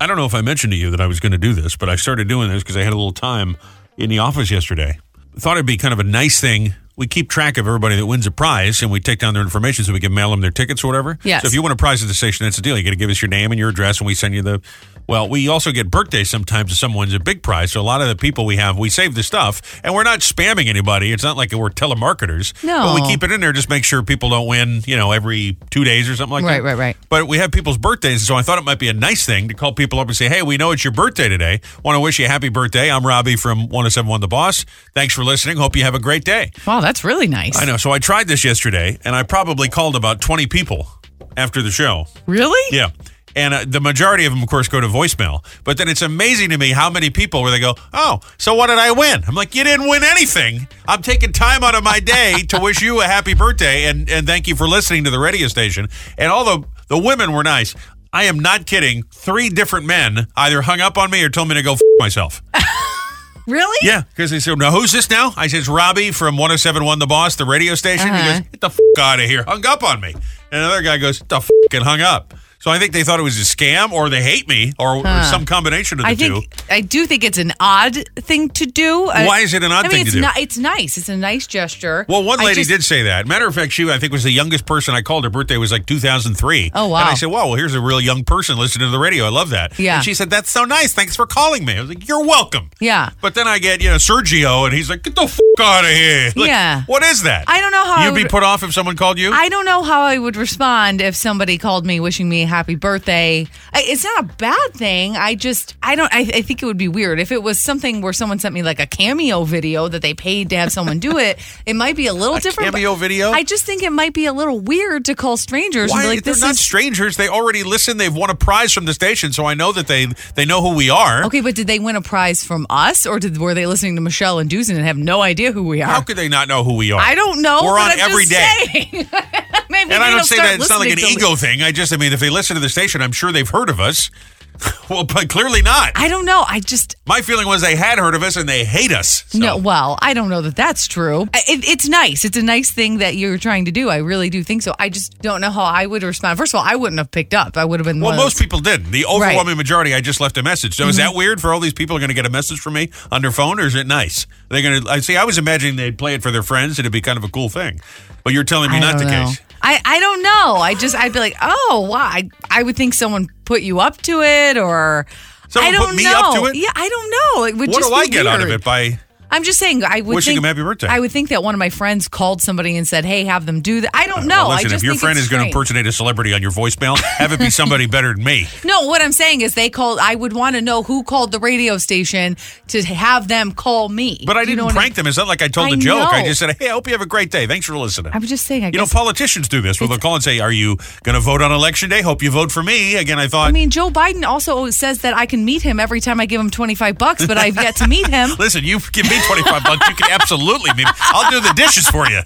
I don't know if I mentioned to you that I was going to do this, but I started doing this because I had a little time in the office yesterday. Thought it'd be kind of a nice thing. We keep track of everybody that wins a prize, and we take down their information so we can mail them their tickets or whatever. Yes. So if you win a prize at the station, that's the deal. You got to give us your name and your address, and we send you the... Well, we also get birthdays sometimes if someone wins a big prize. So a lot of the people we have, we save the stuff, and we're not spamming anybody. It's not like we're telemarketers. No. But we keep it in there just make sure people don't win, every 2 days or something like that. Right. But we have people's birthdays, so I thought it might be a nice thing to call people up and say, hey, we know it's your birthday today. Want to wish you a happy birthday. I'm Robbie from 107.1 The Boss. Thanks for listening. Hope you have a great day. Wow, that's really nice. I know. So I tried this yesterday, and I probably called about 20 people after the show. Really? Yeah. And the majority of them, of course, go to voicemail. But then it's amazing to me how many people where they go, oh, so what did I win? I'm like, you didn't win anything. I'm taking time out of my day to wish you a happy birthday and thank you for listening to the radio station. And all the women were nice. I am not kidding. 3 different men either hung up on me or told me to go myself. Really? Yeah, because they said, now who's this now? I said, it's Robbie from 107.1 The Boss, the radio station. He goes, get the out of here. Hung up on me. And another guy goes, the and hung up. So I think they thought it was a scam or they hate me or some combination of the two. I do think it's an odd thing to do. Why is it an odd thing to do? It's nice. It's a nice gesture. Well, one lady did say that. Matter of fact, she, I think, was the youngest person I called. Her birthday was like 2003. Oh, wow. And I said, well, here's a real young person listening to the radio. I love that. Yeah. And she said, that's so nice. Thanks for calling me. I was like, you're welcome. Yeah. But then I get, Sergio, and he's like, get the out of here. Like, yeah. What is that? I don't know how You'd be put off if someone called you? I don't know how I would respond if somebody called me wishing me a happy birthday. It's not a bad thing. I think it would be weird. If it was something where someone sent me like a cameo video that they paid to have someone do it, it might be a little different. Cameo video? I just think it might be a little weird to call strangers. Why? And be like, They're not strangers. They already listen. They've won a prize from the station, so I know that they know who we are. Okay, but did they win a prize from us, or were they listening to Michelle and Dusan and have no idea who we are? How could they not know who we are? I don't know. We're on I'm every day. Maybe and I don't say that it's not like an listening ego thing. I mean, if they listen to the station, I'm sure they've heard of us. Well, but clearly not. I don't know. My feeling was they had heard of us and they hate us. So. No, well, I don't know that that's true. It's nice. It's a nice thing that you're trying to do. I really do think so. I just don't know how I would respond. First of all, I wouldn't have picked up. I would have been. Well, most people didn't. The overwhelming majority, I just left a message. So is that weird for all these people are going to get a message from me on their phone, or is it nice? They're going to. I was imagining they'd play it for their friends. It'd be kind of a cool thing. But you're telling me not the case. I don't know. I'd be like, oh, wow. I would think someone put you up to it, or someone put me up to it. Yeah, I don't know. It would what just do be I get weird. out of it by? I'm just saying, I would wishing him happy birthday. I would think that one of my friends called somebody and said, hey, have them do that. I don't know. Well, listen, if your friend is going to impersonate a celebrity on your voicemail, have it be somebody better than me. No, what I'm saying is I would want to know who called the radio station to have them call me. But I didn't prank them. It's not like I told a joke. I just said, hey, I hope you have a great day. Thanks for listening. I was just saying, politicians do this. Well, they'll call and say, are you going to vote on Election Day? Hope you vote for me. Again, I thought. I mean, Joe Biden also says that I can meet him every time I give him $25, but I've yet to meet him. Listen, you give me $25, you can absolutely meet me. I'll do the dishes for you.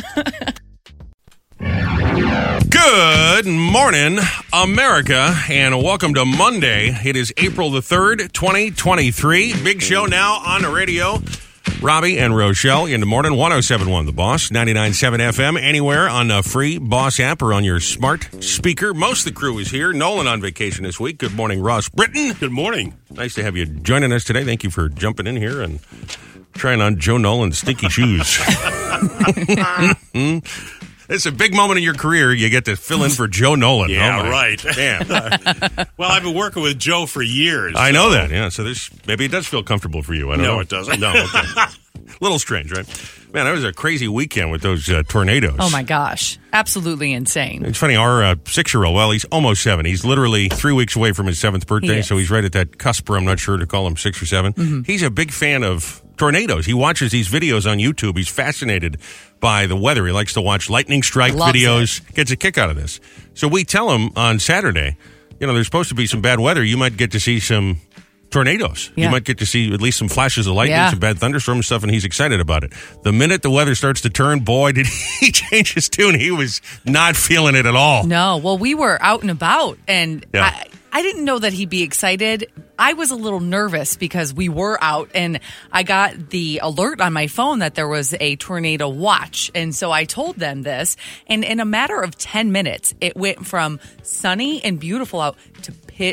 Good morning, America, and welcome to Monday. It is April the 3rd, 2023. Big show now on the radio. Robbie and Rochelle in the morning, 107.1 The Boss, 99.7 FM, anywhere on the free Boss app or on your smart speaker. Most of the crew is here. Nolan on vacation this week. Good morning, Ross Britton. Good morning. Nice to have you joining us today. Thank you for jumping in here and trying on Joe Nolan's stinky shoes. It's a big moment in your career. You get to fill in for Joe Nolan. Yeah, right. Damn. Well, I've been working with Joe for years. I know that. Yeah. So maybe it does feel comfortable for you. I don't know. No, it doesn't. No. Okay. Little strange, right? Man, that was a crazy weekend with those tornadoes. Oh, my gosh. Absolutely insane. It's funny. Our 6-year-old, well, he's almost 7. He's literally 3 weeks away from his 7th birthday, so he's right at that cusp where I'm not sure to call him 6 or 7. Mm-hmm. He's a big fan of tornadoes. He watches these videos on YouTube. He's fascinated by the weather. He likes to watch lightning strike videos. Gets a kick out of this. So we tell him on Saturday, there's supposed to be some bad weather. You might get to see some tornadoes. Yeah. You might get to see at least some flashes of lightning, some bad thunderstorm stuff, and he's excited about it. The minute the weather starts to turn, boy, did he change his tune. He was not feeling it at all. No. Well, we were out and about, and I didn't know that he'd be excited. I was a little nervous because we were out, and I got the alert on my phone that there was a tornado watch. And so I told them this, and in a matter of 10 minutes, it went from sunny and beautiful out to pitch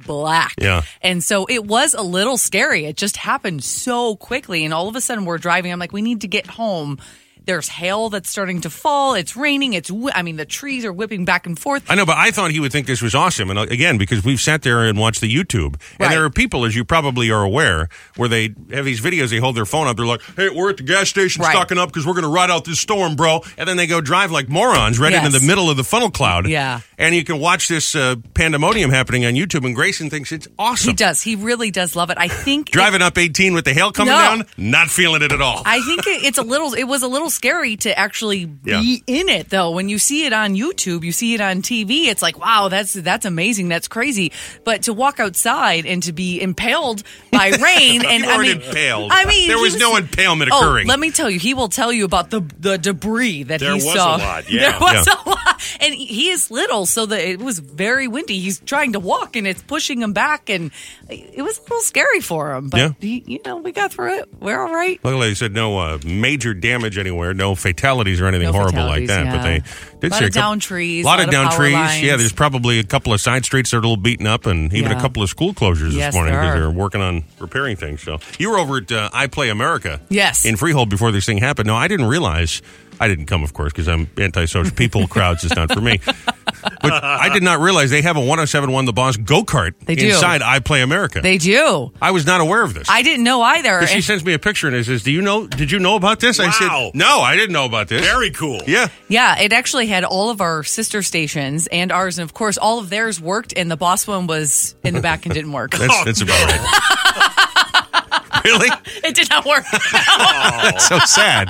black. Yeah. And so it was a little scary. It just happened so quickly. And all of a sudden we're driving. I'm like, we need to get home. There's hail that's starting to fall. It's raining. The trees are whipping back and forth. I know, but I thought he would think this was awesome. And again, because we've sat there and watched the YouTube. And Right. there are people, as you probably are aware, where they have these videos, they hold their phone up. They're like, hey, we're at the gas station Right. stocking up because we're going to ride out this storm, bro. And then they go drive like morons right Yes. into the middle of the funnel cloud. Yeah. And you can watch this pandemonium happening on YouTube. And Grayson thinks it's awesome. He does. He really does love it. I think Driving up 18 with the hail coming No. down, not feeling it at all. I think it was a little scary to actually be in it, though. When you see it on YouTube, you see it on TV, it's like, wow, that's amazing, that's crazy. But to walk outside and to be impaled by rain, and You weren't impaled. There was no impalement Oh, occurring. let me tell you, he will tell you about the debris that There he was saw. a lot, yeah. There was a lot, and he is little, so that it was very windy. He's trying to walk, and it's pushing him back, and it was a little scary for him. But we got through it. We're all right. Luckily, they said no major damage anywhere, no fatalities or anything No horrible like fatalities, that. yeah. But they did Lot say of down trees, a lot of down power trees. lines. Yeah, there's probably a couple of side streets that are a little beaten up, and even a Yeah. couple of school closures Yes, this morning there because are. they're working on repairing things. So you were over at I Play America, Yes. in Freehold before this thing happened. No, I didn't realize. I didn't come, of course, because I'm antisocial. People, crowds is not for me. But I did not realize they have a 107.1 The Boss go-kart They do. inside I Play America. They do. I was not aware of this. I didn't know either. Because she And- sends me a picture and it says, did you know about this? I Wow. said, no, I didn't know about this. Very cool. Yeah. Yeah, it actually had all of our sister stations and ours, and of course, all of theirs worked, and the boss one was in the back and didn't work. That's about right. Really? It did not work. That's so sad.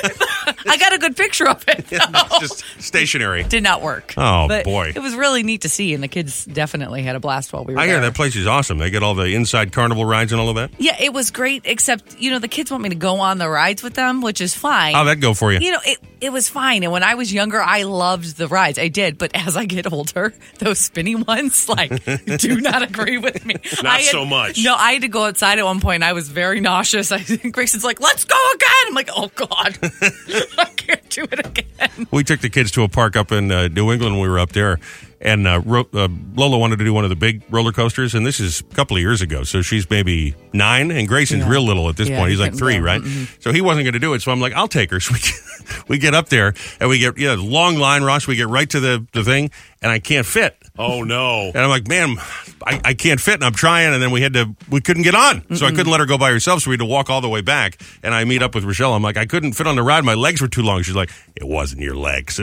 I got a good picture of it. It's just stationary. Did not work. Oh, But boy. it was really neat to see, and the kids definitely had a blast while we were I there. hear that place is awesome. They get all the inside carnival rides and all of that. Yeah, it was great, except, the kids want me to go on the rides with them, which is fine. How'd that go for you? It was fine. And when I was younger, I loved the rides. I did. But as I get older, those spinny ones, do not agree with me. Not so much. No, I had to go outside at one point. And I was very nauseous. Grayson's like, let's go again. I'm like, oh, God. I can't do it again. We took the kids to a park up in New England when we were up there. And Lola wanted to do one of the big roller coasters, and this is a couple of years ago. So she's maybe 9, and Grayson's real little at this point. He's like 3, right? So he wasn't going to do it. So I'm like, I'll take her. So we get up there, and we get long line, Ross. We get right to the thing, and I can't fit. Oh, no. And I'm like, man, I can't fit, and I'm trying, and then we couldn't get on. So I couldn't let her go by herself, so we had to walk all the way back. And I meet up with Rochelle. I'm like, I couldn't fit on the ride. My legs were too long. She's like, it wasn't your legs.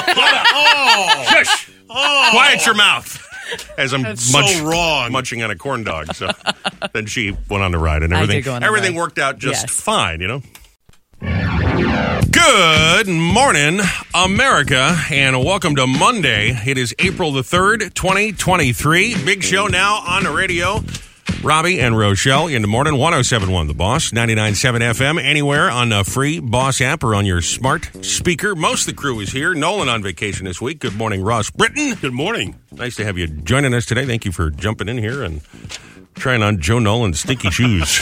Shush! Quiet your mouth. As I'm so wrong. munching on a corn dog. So then she went on the ride, and I everything did go on the everything ride. worked out just Yes. fine, Good morning, America, and welcome to Monday. It is April the 3rd, 2023. Big show now on the radio. Robbie and Rochelle in the morning, 107.1 The Boss, 99.7 FM, anywhere on the free Boss app or on your smart speaker. Most of the crew is here. Nolan on vacation this week. Good morning, Ross Britton. Good morning. Nice to have you joining us today. Thank you for jumping in here and trying on Joe Nolan's stinky shoes.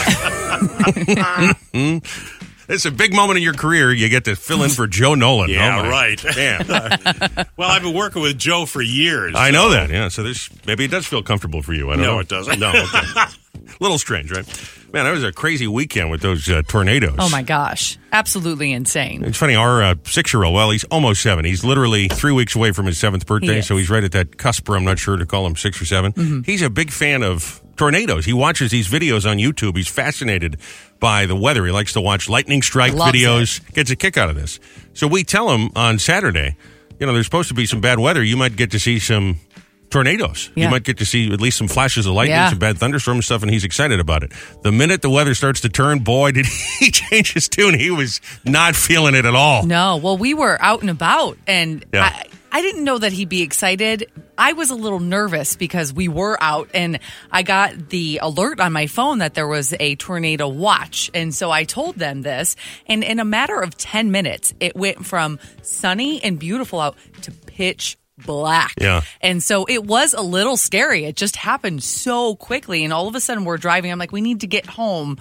It's a big moment in your career. You get to fill in for Joe Nolan. Yeah, Oh, my. right. Damn. Well, I've been working with Joe for years. I know that. Yeah. So maybe it does feel comfortable for you. I don't know. No, it doesn't. No. Okay. Little strange, right? Man, that was a crazy weekend with those tornadoes. Oh, my gosh. Absolutely insane. It's funny. Our 6-year-old, well, he's almost 7. He's literally 3 weeks away from his 7th birthday. He is. So he's right at that cusp. I'm not sure to call him 6 or 7. He's a big fan of tornadoes. He watches these videos on YouTube. He's fascinated by the weather. He likes to watch lightning strike Loves videos. Gets a kick out of this. So we tell him on Saturday, there's supposed to be some bad weather. You might get to see some tornadoes. Yeah. You might get to see at least some flashes of lightning, Yeah. some bad thunderstorm stuff, and he's excited about it. The minute the weather starts to turn, boy, did he change his tune. He was not feeling it at all. No, well, we were out and about, and Yeah. I didn't know that he'd be excited. I was a little nervous because we were out, and I got the alert on my phone that there was a tornado watch. And so I told them this, and in a matter of 10 minutes, it went from sunny and beautiful out to pitch black. Yeah. And so it was a little scary. It just happened so quickly, and all of a sudden we're driving. I'm like, we need to get home.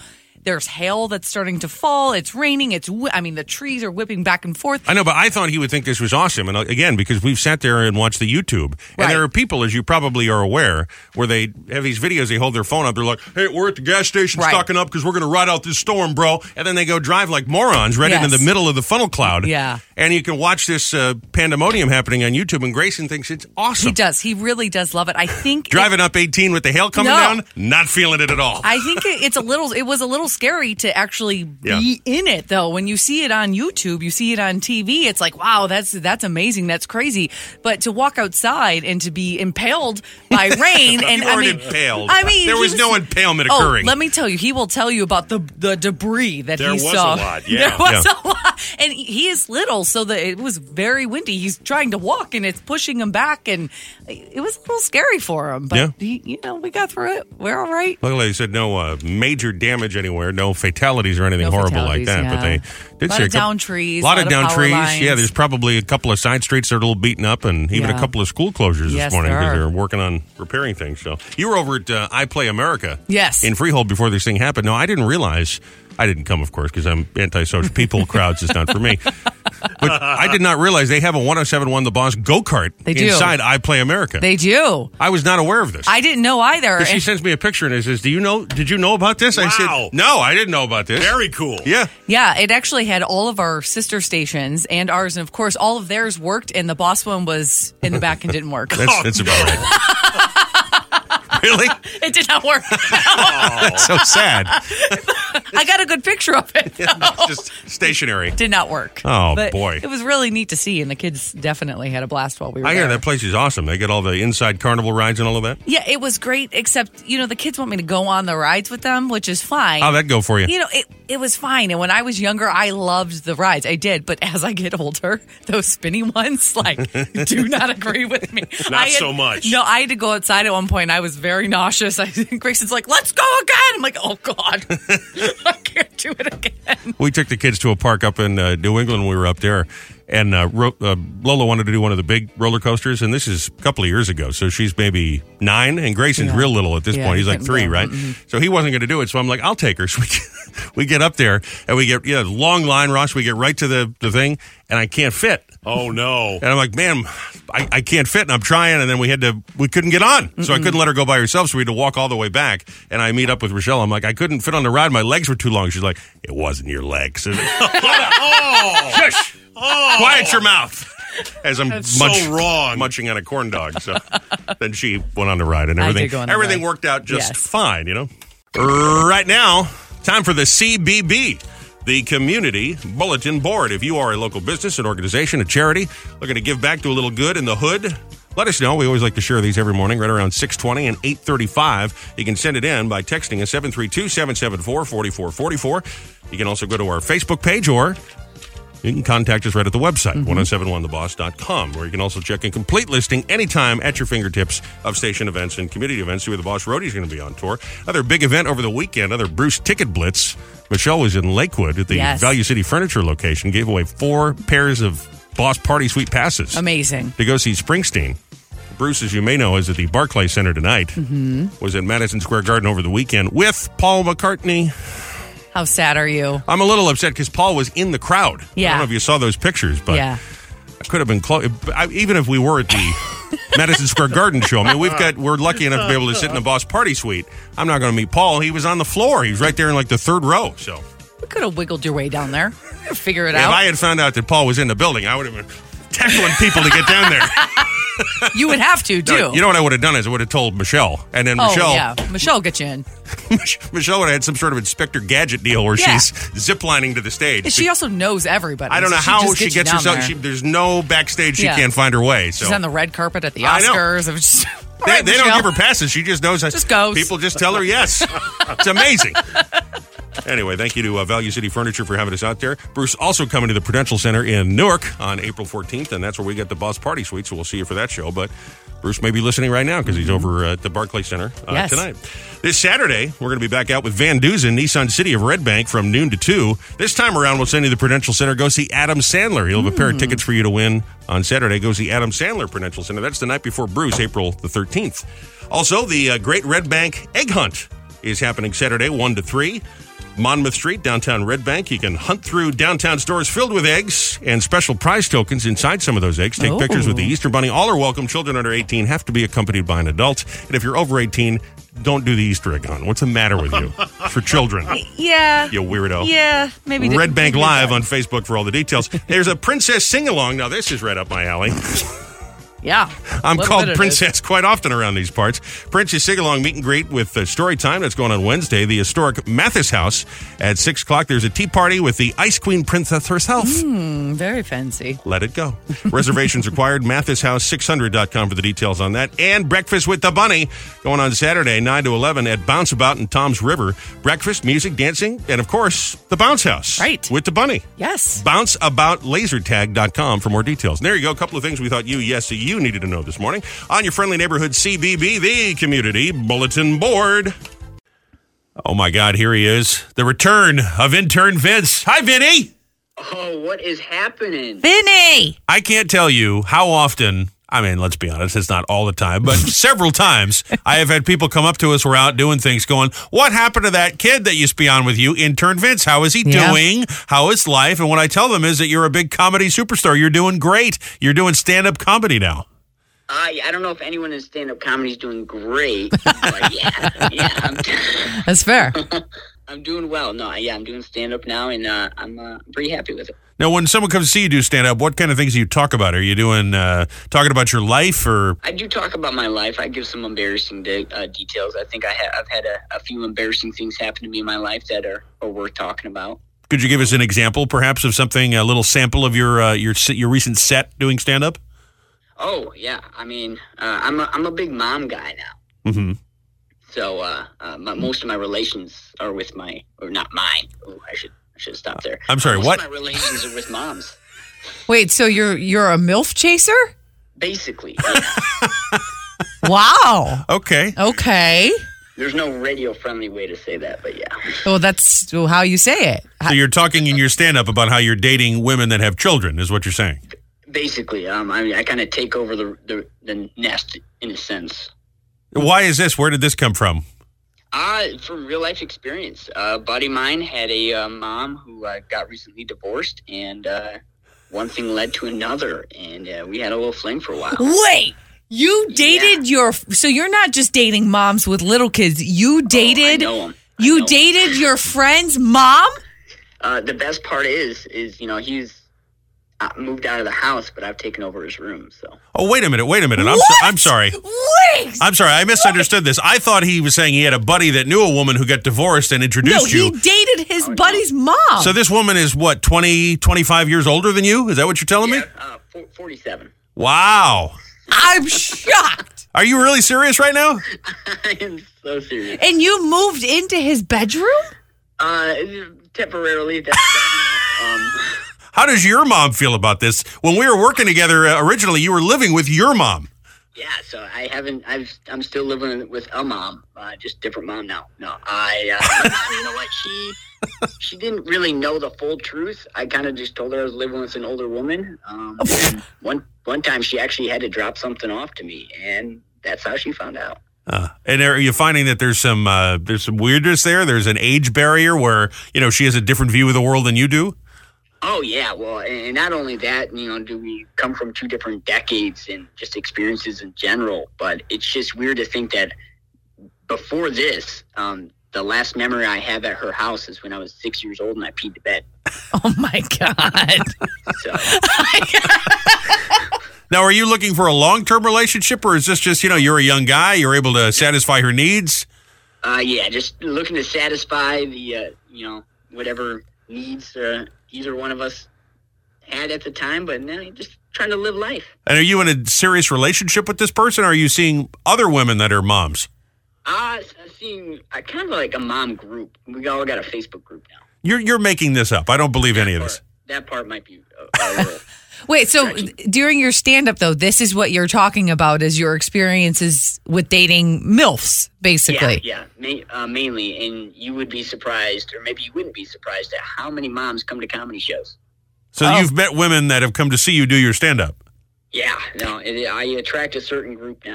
There's hail that's starting to fall. It's raining. The trees are whipping back and forth. I know, but I thought he would think this was awesome. And again, because we've sat there and watched the YouTube. And Right. there are people, as you probably are aware, where they have these videos, they hold their phone up. They're like, hey, we're at the gas station Right. stocking up because we're going to ride out this storm, bro. And then they go drive like morons right Yes. into the middle of the funnel cloud. Yeah. And you can watch this pandemonium happening on YouTube. And Grayson thinks it's awesome. He does. He really does love it. I think Driving up 18 with the hail coming No. down, not feeling it at all. I think it was a little scary to actually be in it, though. When you see it on YouTube, you see it on TV, it's like, wow, that's amazing, that's crazy. But to walk outside and to be impaled by rain, and You weren't impaled. There was no impalement Oh, occurring. let me tell you, he will tell you about the debris that There he was saw. a lot, yeah. There was a lot, and he is little, so that it was very windy. He's trying to walk, and it's pushing him back, and it was a little scary for him. But we got through it. We're all right. Luckily, they said no major damage anywhere, no fatalities or anything No horrible like fatalities, that. yeah. But they did Lot say of down trees, a lot of down power trees. lines. Yeah, there's probably a couple of side streets that are a little beaten up, and even a Yeah. couple of school closures Yes, this morning there because are. they're working on repairing things. So you were over at I Play America, Yes. in Freehold before this thing happened. No, I didn't realize. I didn't come, of course, because I'm antisocial. People, crowds is not for me. But I did not realize they have a 107.1 The Boss go-kart They do. inside I Play America. They do. I was not aware of this. I didn't know either. Because she And- sends me a picture and it says, did you know about this? I Wow. said, no, I didn't know about this. Very cool. Yeah. Yeah, it actually had all of our sister stations and ours, and of course, all of theirs worked, and the Boss one was in the back and didn't work. That's about right. Really? It did not work. That's so sad. I got a good picture of it. It's just stationary. Did not work. Oh, But boy. it was really neat to see, and the kids definitely had a blast while we were I there. hear that place is awesome. They get all the inside carnival rides and all of that. Yeah, it was great, except, the kids want me to go on the rides with them, which is fine. How'd that go for you? It was fine. And when I was younger, I loved the rides. I did. But as I get older, those spinny ones, do not agree with me. Not so much. No, I had to go outside at one point. I was very nauseous. Grayson's like, let's go again. I'm like, oh, God. I can't do it again. We took the kids to a park up in New England when we were up there. And Lola wanted to do one of the big roller coasters, and this is a couple of years ago. So she's maybe 9, and Grayson's real little at this point. He's like 3, right? Mm-hmm. So he wasn't going to do it. So I'm like, I'll take her. So we get up there, and we get long line, Ross. We get right to the thing, and I can't fit. Oh, no. And I'm like, man, I can't fit, and I'm trying, and then we couldn't get on. So I couldn't let her go by herself, so we had to walk all the way back. And I meet up with Rochelle. I'm like, I couldn't fit on the ride. My legs were too long. She's like, it wasn't your legs. Shush. Quiet your mouth. As I'm so wrong. munching on a corn dog. So then she went on the ride, and I everything did go on the everything ride. worked out just Yes. fine, Right now, time for the CBB, the Community Bulletin Board. If you are a local business, an organization, a charity, looking to give back to a little good in the hood, let us know. We always like to share these every morning, right around 6:20 and 8:35. You can send it in by texting us 732-774-4444. You can also go to our Facebook page, or you can contact us right at the website, 1071theboss.com, where you can also check a complete listing anytime at your fingertips of station events and community events. See where the Boss Roadie is going to be on tour. Another big event over the weekend, another Bruce Ticket Blitz. Michelle was in Lakewood at the Yes. Value City Furniture location, gave away 4 pairs of Boss Party Suite passes Amazing. to go see Springsteen. Bruce, as you may know, is at the Barclays Center tonight. Was at Madison Square Garden over the weekend with Paul McCartney. How sad are you? I'm a little upset because Paul was in the crowd. I Yeah. don't know if you saw those pictures, but Yeah. I could have been close. Even if we were at the Madison Square Garden show, I mean, we're lucky enough to be able to sit in the Boss Party Suite. I'm not going to meet Paul. He was on the floor. He was right there in like the 3rd row. So You could have wiggled your way down there. Figure it if out. I had found out that Paul was in the building, I would have been tackling people to get down there. You would have to, too. You know what I would have done is I would have told Michelle, and then Michelle, Michelle will get you in. Michelle would have had some sort of Inspector Gadget deal where Yeah. she's ziplining to the stage. She also knows everybody. I don't know so how just she gets you down herself. there. There's no backstage she Yeah. can't find her way. So She's on the red carpet at the I know. Oscars. Of just, they don't give her passes. She just knows. Just goes. People just tell her yes. It's amazing. Anyway, thank you to Value City Furniture for having us out there. Bruce also coming to the Prudential Center in Newark on April 14th, and that's where we get the Boss Party Suite, so we'll see you for that show. But Bruce may be listening right now because he's over at the Barclays Center Yes. tonight. This Saturday, we're going to be back out with Van Dusen, Nissan City of Red Bank from noon to 2. This time around, we'll send you to the Prudential Center. Go see Adam Sandler. He'll have a pair of tickets for you to win on Saturday. Go see Adam Sandler, Prudential Center. That's the night before Bruce, April the 13th. Also, the Great Red Bank Egg Hunt is happening Saturday, 1 to 3. Monmouth Street, downtown Red Bank. You can hunt through downtown stores filled with eggs and special prize tokens inside some of those eggs. Take pictures with the Easter Bunny. All are welcome. Children under 18 have to be accompanied by an adult. And if you're over 18, don't do the Easter egg hunt. What's the matter with you? For children. Yeah. You weirdo. Yeah, maybe. Red Bank Live on Facebook for all the details. There's a princess sing-along. Now, this is right up my alley. Yeah. I'm called Princess quite often around these parts. Princess Sing-Along meet and greet with Story Time. That's going on Wednesday. The historic Mathis House at 6 o'clock. There's a tea party with the Ice Queen Princess herself. Very fancy. Let it go. Reservations required. MathisHouse600.com for the details on that. And Breakfast with the Bunny going on Saturday, 9 to 11 at Bounce About in Tom's River. Breakfast, music, dancing, and, of course, the Bounce House. Right. With the Bunny. Yes. BounceAboutLasertag.com for more details. And there you go. A couple of things we thought you needed to know this morning on your friendly neighborhood CBB, the Community Bulletin Board. Oh my God, here he is. The return of intern Vince. Hi, Vinny. Oh, what is happening? Vinny! I can't tell you how often, I mean, let's be honest, it's not all the time, but several times I have had people come up to us, we're out doing things going, what happened to that kid that used to be on with you, intern Vince? How is he doing? How is life? And what I tell them is that you're a big comedy superstar. You're doing great. You're doing stand-up comedy now. I don't know if anyone in stand-up comedy is doing great, but yeah. That's fair. I'm doing well. No, yeah, I'm doing stand-up now, and I'm pretty happy with it. Now, when someone comes to see you do stand-up, what kind of things do you talk about? Are you doing talking about your life, or? I do talk about my life. I give some embarrassing details. I think I've had a few embarrassing things happen to me in my life that are worth talking about. Could you give us an example, perhaps, of something, a little sample of your recent set doing stand-up? Oh, yeah. I mean, I'm a big mom guy now. Mm-hmm. So most of my relations are with not mine. Oh, I should stop there. I'm sorry, most what? Most of my relations are with moms. Wait, so you're a MILF chaser? Basically, yeah. Wow. Okay. There's no radio-friendly way to say that, but yeah. Well, that's how you say it. So you're talking in your stand-up about how you're dating women that have children, is what you're saying? Basically, I mean, I kind of take over the nest in a sense. Why is this? Where did this come from? From real life experience. A buddy of mine had a mom who got recently divorced, and one thing led to another, and we had a little fling for a while. Wait, you dated so you're not just dating moms with little kids. You dated. I know him. You dated your friend's mom? The best part is he's moved out of the house, but I've taken over his room. So. Oh, wait a minute. I'm sorry. Wait. I'm sorry. I misunderstood this. I thought he was saying he had a buddy that knew a woman who got divorced and introduced you. No, he dated his buddy's mom. So this woman is what, 20, 25 years older than you? Is that what you're telling me? 47. Wow. I'm shocked. Are you really serious right now? I am so serious. And you moved into his bedroom? Temporarily. How does your mom feel about this? When we were working together originally, you were living with your mom. Yeah, so I'm still living with a mom, just different mom now. No, you know what? She didn't really know the full truth. I kind of just told her I was living with an older woman. And one time she actually had to drop something off to me, and that's how she found out. And are you finding that there's some weirdness there? There's an age barrier where she has a different view of the world than you do. Oh, yeah. Well, and not only that, do we come from two different decades and just experiences in general, but it's just weird to think that before this, the last memory I have at her house is when I was 6 years old and I peed the bed. Oh, my God. So. Now, are you looking for a long-term relationship, or is this just, you're a young guy, you're able to satisfy her needs? Yeah, just looking to satisfy the, whatever needs either one of us had at the time, but now just trying to live life. And are you in a serious relationship with this person, or are you seeing other women that are moms? I'm seeing kind of like a mom group. We all got a Facebook group now. You're making this up. I don't believe any of this. That part might be a little... Wait, so during your stand-up, though, this is what you're talking about is your experiences with dating MILFs, basically. Yeah, mainly. And you would be surprised, or maybe you wouldn't be surprised at how many moms come to comedy shows. So you've met women that have come to see you do your stand-up? Yeah, no, I attract a certain group now.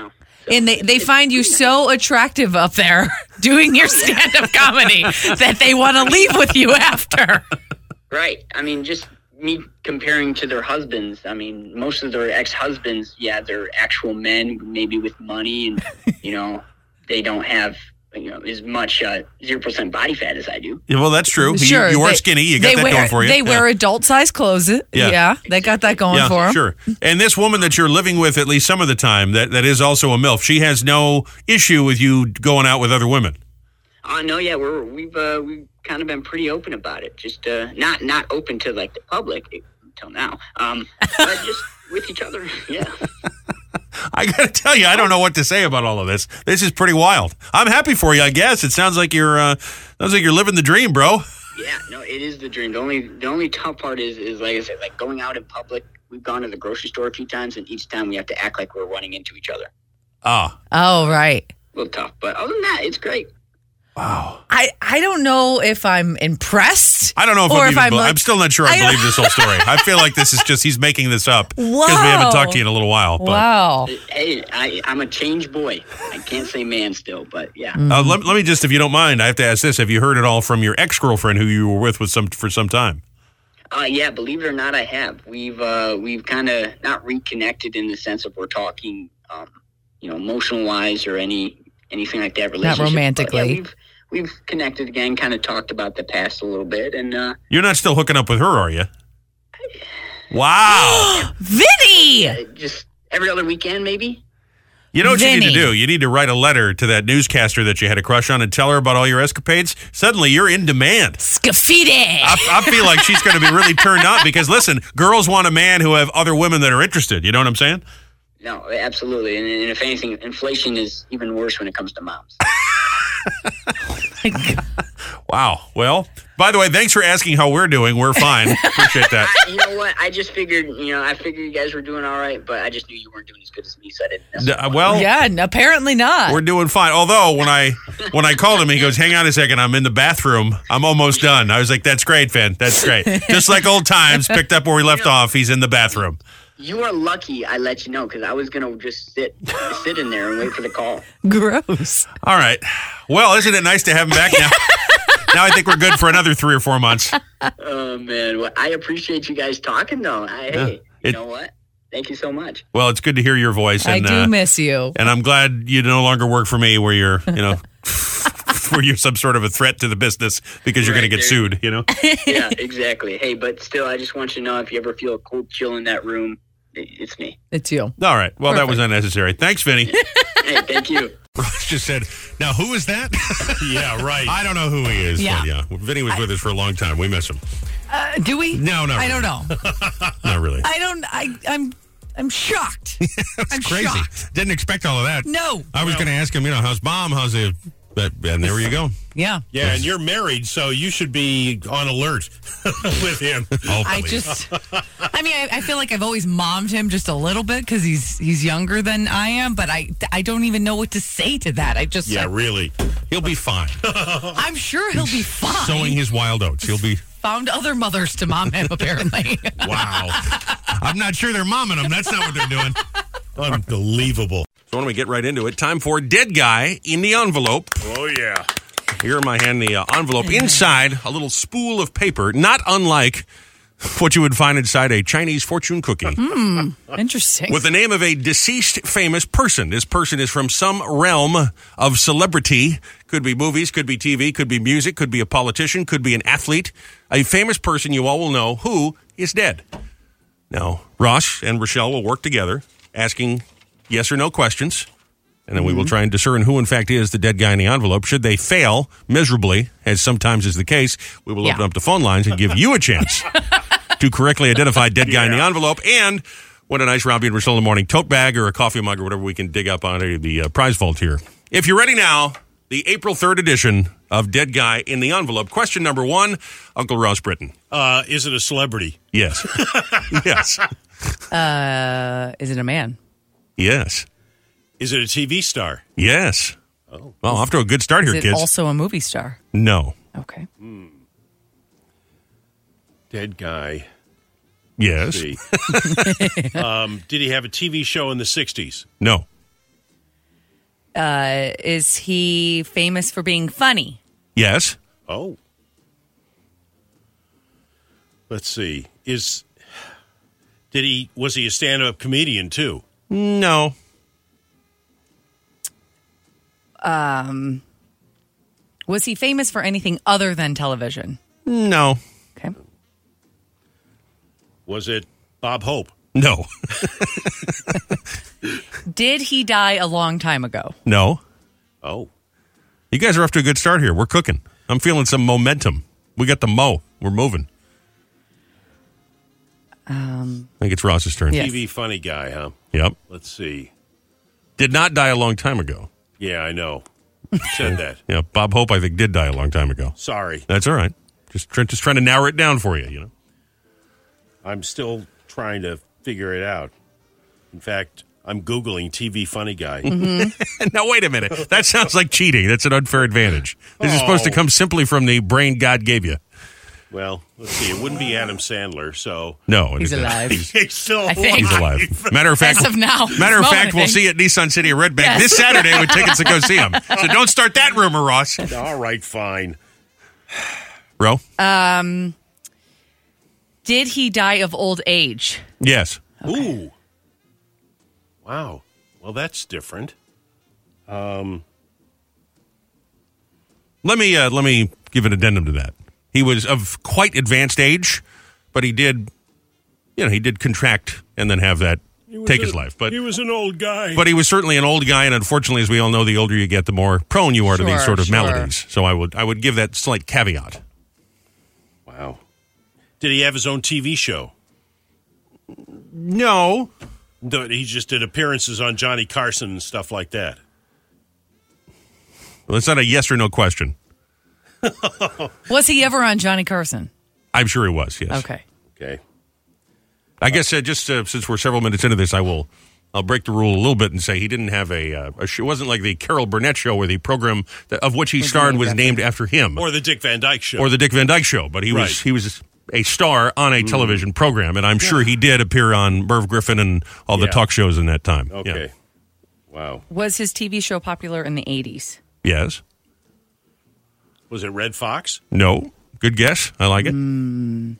And they find you so attractive up there doing your stand-up comedy that they want to leave with you after. Right. I mean, just me comparing to their husbands. I mean, most of their ex-husbands, yeah, they're actual men, maybe with money, and they don't have as much 0% body fat as I do. Yeah, well, that's true. Sure, you are skinny. You got that going for you. They wear adult-sized clothes. Yeah, they got that going for them. Sure. And this woman that you're living with at least some of the time, that is also a MILF. She has no issue with you going out with other women. No, yeah, we've kind of been pretty open about it. Just not open to like the public until now. But just with each other, yeah. I got to tell you, I don't know what to say about all of this. This is pretty wild. I'm happy for you, I guess. It sounds like you're living the dream, bro. Yeah, no, it is the dream. The only tough part is like I said, like going out in public. We've gone to the grocery store a few times, and each time we have to act like we're running into each other. Oh, right. A little tough, but other than that, it's great. Wow. I don't know if I'm impressed. I don't know if I'm still not sure I believe this whole story. I feel like this is just he's making this up because we haven't talked to you in a little while. But. Wow. Hey, I'm a changed boy. I can't say man still, but yeah. Let me just, if you don't mind, I have to ask this. Have you heard it all from your ex-girlfriend who you were with for some time? Yeah, believe it or not, I have. We've kind of not reconnected in the sense of we're talking, emotional-wise or anything like that. Not romantically. Yeah, we've connected again, kind of talked about the past a little bit, and you're not still hooking up with her, are you? Wow, Vinny! Just every other weekend, maybe. You know what you need to do? You need to write a letter to that newscaster that you had a crush on and tell her about all your escapades. Suddenly, you're in demand. Scafidi! I feel like she's going to be really turned on because, listen, girls want a man who have other women that are interested. You know what I'm saying? No, absolutely. And if anything, inflation is even worse when it comes to moms. Wow. Well, by the way, thanks for asking how we're doing. We're fine. Appreciate that. You know what? I just figured, you guys were doing all right, but I just knew you weren't doing as good as me, so I didn't. Yeah, apparently not. We're doing fine. Although when I called him, he goes, "Hang on a second, I'm in the bathroom. I'm almost done." I was like, "That's great, Finn. That's great." Just like old times, picked up where we left off. He's in the bathroom. You are lucky I let you know because I was going to just sit in there and wait for the call. Gross. All right. Well, isn't it nice to have him back now? Now I think we're good for another 3 or 4 months. Oh, man. Well, I appreciate you guys talking, though. Hey, you know what? Thank you so much. Well, it's good to hear your voice. And, I do miss you. And I'm glad you no longer work for me where you're, where you're some sort of a threat to the business because you're going to get sued, Yeah, exactly. Hey, but still, I just want you to know if you ever feel a cold chill in that room, it's me. It's you. All right. Well, That was unnecessary. Thanks, Vinny. Hey, thank you. Ross just said, now who is that? Yeah, right. I don't know who he is. Yeah. But yeah. Vinny was with us for a long time. We miss him. Do we? No. I don't know. Not really. I'm shocked. That's crazy. Shocked. Didn't expect all of that. No. I was going to ask him, how's mom? How's it? And there you go. Yeah. Yeah, and you're married, so you should be on alert with him. I feel like I've always mommed him just a little bit because he's younger than I am, but I don't even know what to say to that. Really. He'll be fine. I'm sure he'll be fine. Sowing his wild oats. He'll be... Found other mothers to mom him, apparently. Wow. I'm not sure they're momming him. That's not what they're doing. Unbelievable. So why don't we get right into it? Time for Dead Guy in the Envelope. Oh, yeah. Here in my hand, the envelope. Inside, a little spool of paper, not unlike what you would find inside a Chinese fortune cookie. Interesting. With the name of a deceased famous person. This person is from some realm of celebrity. Could be movies, could be TV, could be music, could be a politician, could be an athlete. A famous person you all will know who is dead. Now, Ross and Rochelle will work together, asking yes or no questions, and then we will try and discern who, in fact, is the dead guy in the envelope. Should they fail miserably, as sometimes is the case, we will open up the phone lines and give you a chance to correctly identify dead guy in the envelope and win a nice Robbie and Rochelle in the Morning tote bag or a coffee mug or whatever we can dig up out of the prize vault here. If you're ready now, the April 3rd edition of Dead Guy in the Envelope. Question number 1, Uncle Ross Britton. Is it a celebrity? Yes. Yes. Is it a man? Yes. Is it a TV star? Yes. Oh. Well, off to a good start here, Is it kids. also a movie star? No. Okay. Dead guy. Yes. Let's see. Did he have a TV show in the 60s? No. Is he famous for being funny? Yes. Oh. Let's see. Was he a stand-up comedian too? No. Was he famous for anything other than television? No. Okay. Was it Bob Hope? No. Did he die a long time ago? No. Oh. You guys are off to a good start here. We're cooking. I'm feeling some momentum. We got the mo. We're moving. I think it's Ross's turn. Yes. TV funny guy, huh? Yep. Let's see. Did not die a long time ago. Yeah, I know. You said that. Yeah, Bob Hope, I think, did die a long time ago. Sorry. That's all right. Just trying to narrow it down for you, I'm still trying to figure it out. In fact, I'm Googling TV funny guy. Now, wait a minute. That sounds like cheating. That's an unfair advantage. This is supposed to come simply from the brain God gave you. Well, let's see. It wouldn't be Adam Sandler, so... No. He's alive. He's still alive. think. He's alive. Matter of fact, As of now. we'll see you at Nissan City of Red Bank this Saturday with tickets to go see him. So don't start that rumor, Ross. All right, fine. Ro? Did he die of old age? Yes. Okay. Ooh. Wow. Well, that's different. Let me give an addendum to that. He was of quite advanced age, but he did contract and then have that take his life. But he was an old guy. But he was certainly an old guy, and unfortunately, as we all know, the older you get, the more prone you are to these sort of maladies. So I would give that slight caveat. Wow. Did he have his own TV show? No. He just did appearances on Johnny Carson and stuff like that. Well, it's not a yes or no question. Was he ever on Johnny Carson? I'm sure he was, yes. Okay. I guess since we're several minutes into this, I'll break the rule a little bit and say he didn't have a show. It wasn't like the Carol Burnett show where the program of which he starred was named after him. Or the Dick Van Dyke Show. But he was a star on a television program, and I'm sure he did appear on Merv Griffin and all the talk shows in that time. Okay. Yeah. Wow. Was his TV show popular in the 80s? Yes. Was it Red Fox? No. Good guess. I like it. And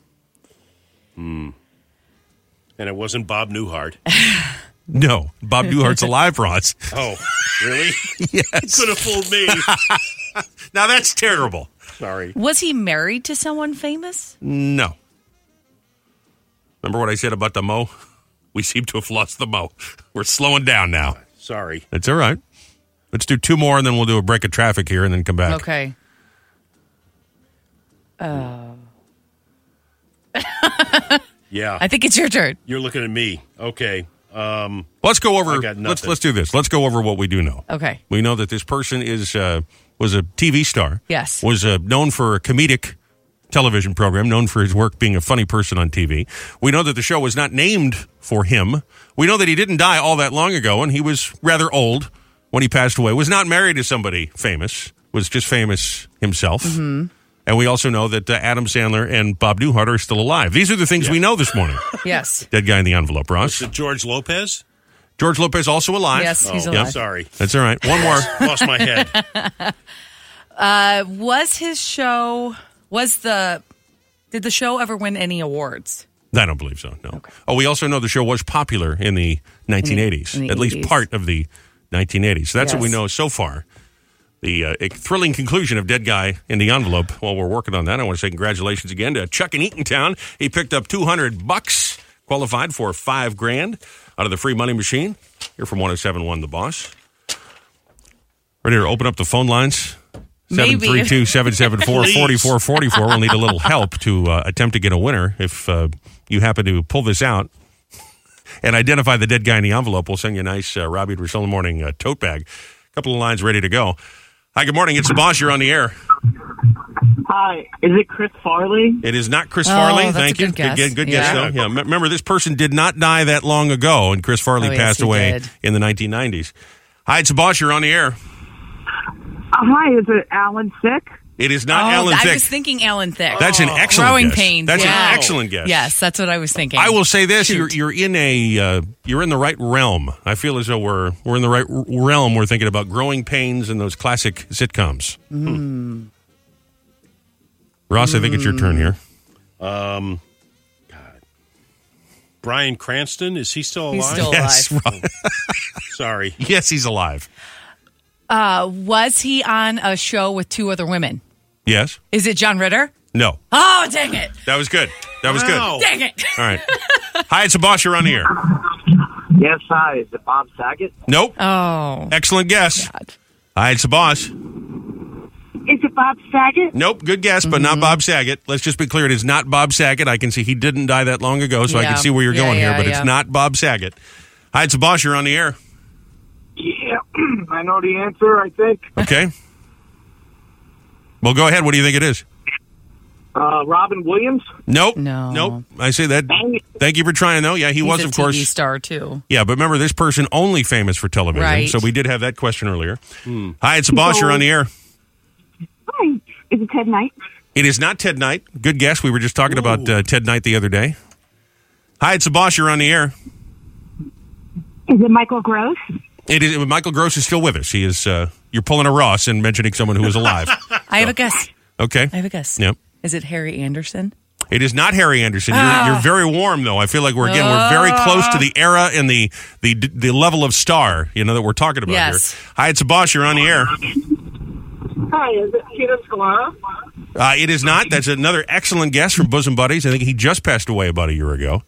it wasn't Bob Newhart. No. Bob Newhart's alive, Ross. Oh, really? Yes. Could have fooled me. Now that's terrible. Sorry. Was he married to someone famous? No. Remember what I said about the mo? We seem to have lost the mo. We're slowing down now. Sorry. It's all right. Let's do two more, and then we'll do a break of traffic here and then come back. Okay. Yeah. I think it's your turn. You're looking at me. Okay. Let's go over. I got nothing. Let's do this. Let's go over what we do know. Okay. We know that this person was a TV star. Yes. Was known for a comedic television program, known for his work being a funny person on TV. We know that the show was not named for him. We know that he didn't die all that long ago, and he was rather old when he passed away. Was not married to somebody famous. Was just famous himself. Mm-hmm. And we also know that Adam Sandler and Bob Newhart are still alive. These are the things we know this morning. Yes. Dead guy in the envelope, Ross. Was it George Lopez? George Lopez also alive. Yes, he's Oh, alive. sorry. That's all right. One more. Lost my head. Was his show, did the show ever win any awards? I don't believe so, no. Okay. Oh, we also know the show was popular in the 1980s, in the at least 80s. part of the 1980s. So that's what we Yes. know so far. The thrilling conclusion of Dead Guy in the Envelope. While we're working on that, I want to say congratulations again to Chuck in Eatontown. He picked up $200, qualified for $5,000 out of the free money machine. Here from 107.1 The Boss. Ready to open up the phone lines? Maybe. 732-774-4444. We'll need a little help to attempt to get a winner. If you happen to pull this out and identify the dead guy in the envelope, we'll send you a nice Robbie Drusilla in the Morning tote bag. A couple of lines ready to go. Hi, good morning. It's the Boss. You're on the air. Hi, is it Chris Farley? It is not Chris Farley. that's Thank a you. good guess. Good guess, Yeah. though. Yeah. Remember, this person did not die that long ago, and Chris Farley Oh, yes, passed he away did. in the 1990s. Hi, it's the Boss. You're on the air. Hi, is it Alan Sick? It is not Alan Thicke. I was thinking Alan Thicke. That's an excellent Growing guess. Pains. That's yeah. an excellent guess. Yes, that's what I was thinking. I will say this: Shoot. you're in the right realm. I feel as though we're in the right realm. We're thinking about Growing Pains and those classic sitcoms. Ross, I think it's your turn here. God. Bryan Cranston, is he still alive? He's still Yes, alive. Sorry. yes, he's alive. Was he on a show with 2 other women? Yes. Is it John Ritter? No. Oh, dang it. That was good. That was Wow. good. Dang it. All right. Hi, it's a boss. You're on the air. Yes, hi. Is it Bob Saget? Nope. Oh. Excellent guess. God. Hi, it's a boss. Is it Bob Saget? Nope. Good guess, but not Bob Saget. Let's just be clear. It is not Bob Saget. I can see he didn't die that long ago, so I Yeah. can see where you're Yeah, going yeah, here, but yeah. it's not Bob Saget. Hi, it's a boss. You're on the air. Yeah, I know the answer, I think. Okay. Well, go ahead. What do you think it is? Robin Williams? Nope. No. Nope. I say that. Thank you for trying, though. Yeah, he was, He's a of course. TV star, too. Yeah, but remember, this person only famous for television. Right. So we did have that question earlier. Hi, it's a boss. You're on the air. Hi. Is it Ted Knight? It is not Ted Knight. Good guess. We were just talking about Ted Knight the other day. Hi, it's a boss. You're on the air. Is it Michael Gross? It is. Michael Gross is still with us. He is. You're pulling a Ross and mentioning someone who is alive. I have a guess. Okay. I have a guess. Yep. Is it Harry Anderson? It is not Harry Anderson. You're very warm, though. I feel like we're very close to the era and the level of star, that we're talking about Yes. here. Hi, it's a boss. You're on the air. Hi, is it Peter Scalera? It is not. That's another excellent guess from Bosom Buddies. I think he just passed away about a year ago.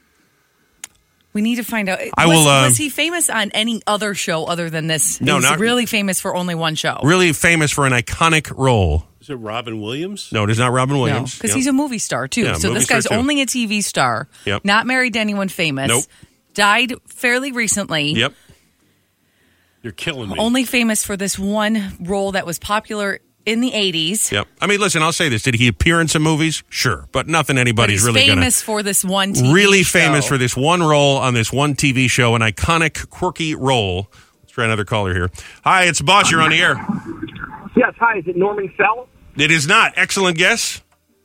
We need to find out. Was he famous on any other show other than this? No, He's not really famous for only one show. Really famous for an iconic role. Is it Robin Williams? No, it is not Robin Williams. Because he's a movie star, too. Yeah, so movie this guy's star, too. only a TV star. Yep. Not married to anyone famous. Nope. Died fairly recently. Yep. You're killing me. Only famous for this one role that was popular in the 80s. Yep. I mean, listen, I'll say this. Did he appear in some movies? Sure. But nothing But anybody's he's really going to... famous for this one TV Really show. famous for this one role on this one TV show, an iconic, quirky role. Let's try another caller here. Hi, it's Boss. You're on the air. Yes, hi. Is it Norman Fell? It is not. Excellent guess.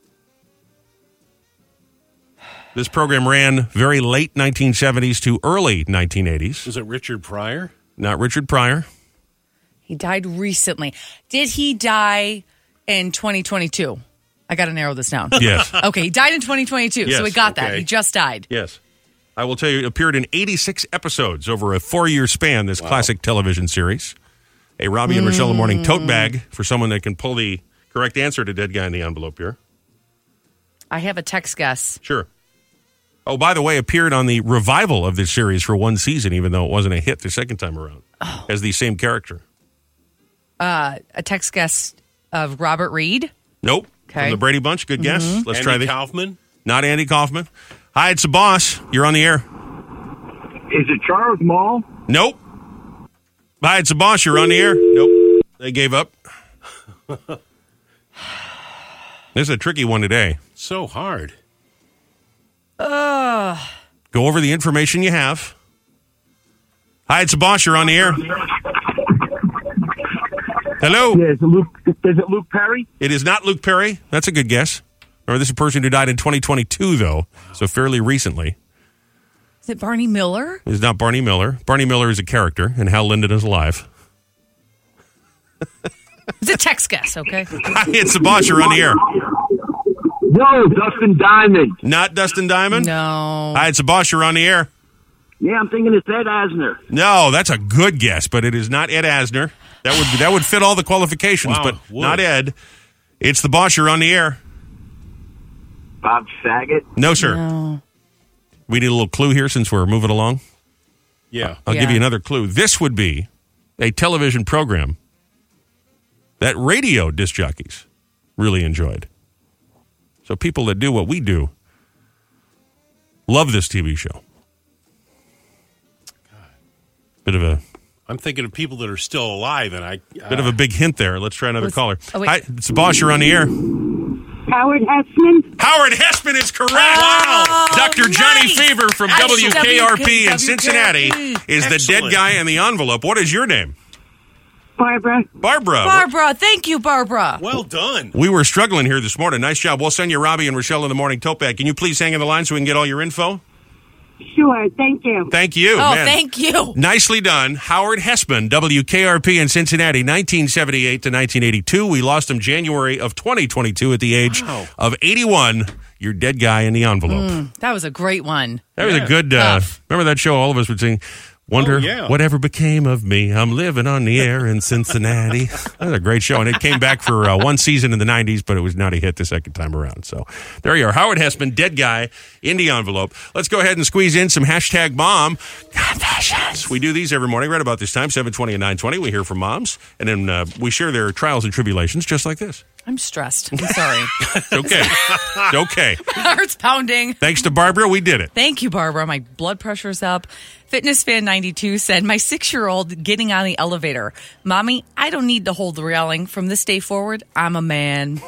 This program ran very late 1970s to early 1980s. Is it Richard Pryor? Not Richard Pryor. He died recently. Did he die in 2022? I got to narrow this down. Yes. Okay, he died in 2022, Yes, so we got that. okay. He just died. Yes. I will tell you, it appeared in 86 episodes over a 4-year span, this classic television series. A Robbie and Rochelle in the Morning tote bag for someone that can pull the correct answer to Dead Guy in the Envelope here. I have a text guess. Sure. Oh, by the way, appeared on the revival of this series for one season, even though it wasn't a hit the second time around, as the same character. A text guess of Robert Reed. Nope. Okay. From the Brady Bunch. Good guess. Let's try Andy the... Kaufman? Not Andy Kaufman. Hi, it's the Boss. You're on the air. Is it Charles Mall? Nope. Hi, it's the Boss. You're on the air. Nope. They gave up. This is a tricky one today. So hard. Go over the information you have. Hi, it's the Boss. You're on the air. Hello. Yeah, is it Luke Perry? It is not Luke Perry. That's a good guess. Or this is a person who died in 2022, though, so fairly recently. Is it Barney Miller? It's not Barney Miller. Barney Miller is a character, and Hal Linden is alive. It's a text guess, okay? Hi, it's the Boss. You're on the air. Yo, Dustin Diamond. Not Dustin Diamond? No. Hi, it's the Boss. You're on the air. Yeah, I'm thinking it's Ed Asner. No, that's a good guess, but it is not Ed Asner. That would fit all the qualifications, Wow, but would. not Ed. It's the Boss. You're on the air. Bob Saget. No, sir. No. We need a little clue here since we're moving along. Yeah. I'll give Yeah. you another clue. This would be a television program that radio disc jockeys really enjoyed. So people that do what we do love this TV show. Bit of a I'm thinking of people that are still alive, and bit of a big hint there. Let's try another Was- caller. oh, wait. Hi, it's the Boss. You're on the air. Howard Hessman? Howard Hessman is correct. Wow. Dr. Johnny Nice. Fever from Nice. WKRP in WKRP. Cincinnati is the dead Excellent. guy in the envelope. What is your name? Barbara. Barbara, thank you, Barbara. Well done. We were struggling here this morning. Nice job. We'll send you Robbie and Rochelle in the morning tote bag. Can you please hang on the line so we can get all your info? Sure, thank you. Thank you. Oh, man. thank you. Nicely done. Howard Hessman, WKRP in Cincinnati, 1978 to 1982. We lost him January of 2022 at the age of 81. Your dead guy in the envelope. That was a great one. That was a good, remember that show all of us would sing? Wonder whatever became of me. I'm living on the air in Cincinnati. That was a great show. And it came back for one season in the 90s, but it was not a hit the second time around. So there you are. Howard Hessman, dead guy in the envelope. Let's go ahead and squeeze in some hashtag mom confessions. We do these every morning right about this time, 7:20 and 9:20. We hear from moms, and then we share their trials and tribulations just like this. I'm stressed. I'm sorry. It's okay. It's okay. My heart's pounding. Thanks to Barbara, we did it. Thank you, Barbara. My blood pressure's up. Fitness Fan 92 said, my 6-year-old getting on the elevator. Mommy, I don't need to hold the railing. From this day forward, I'm a man.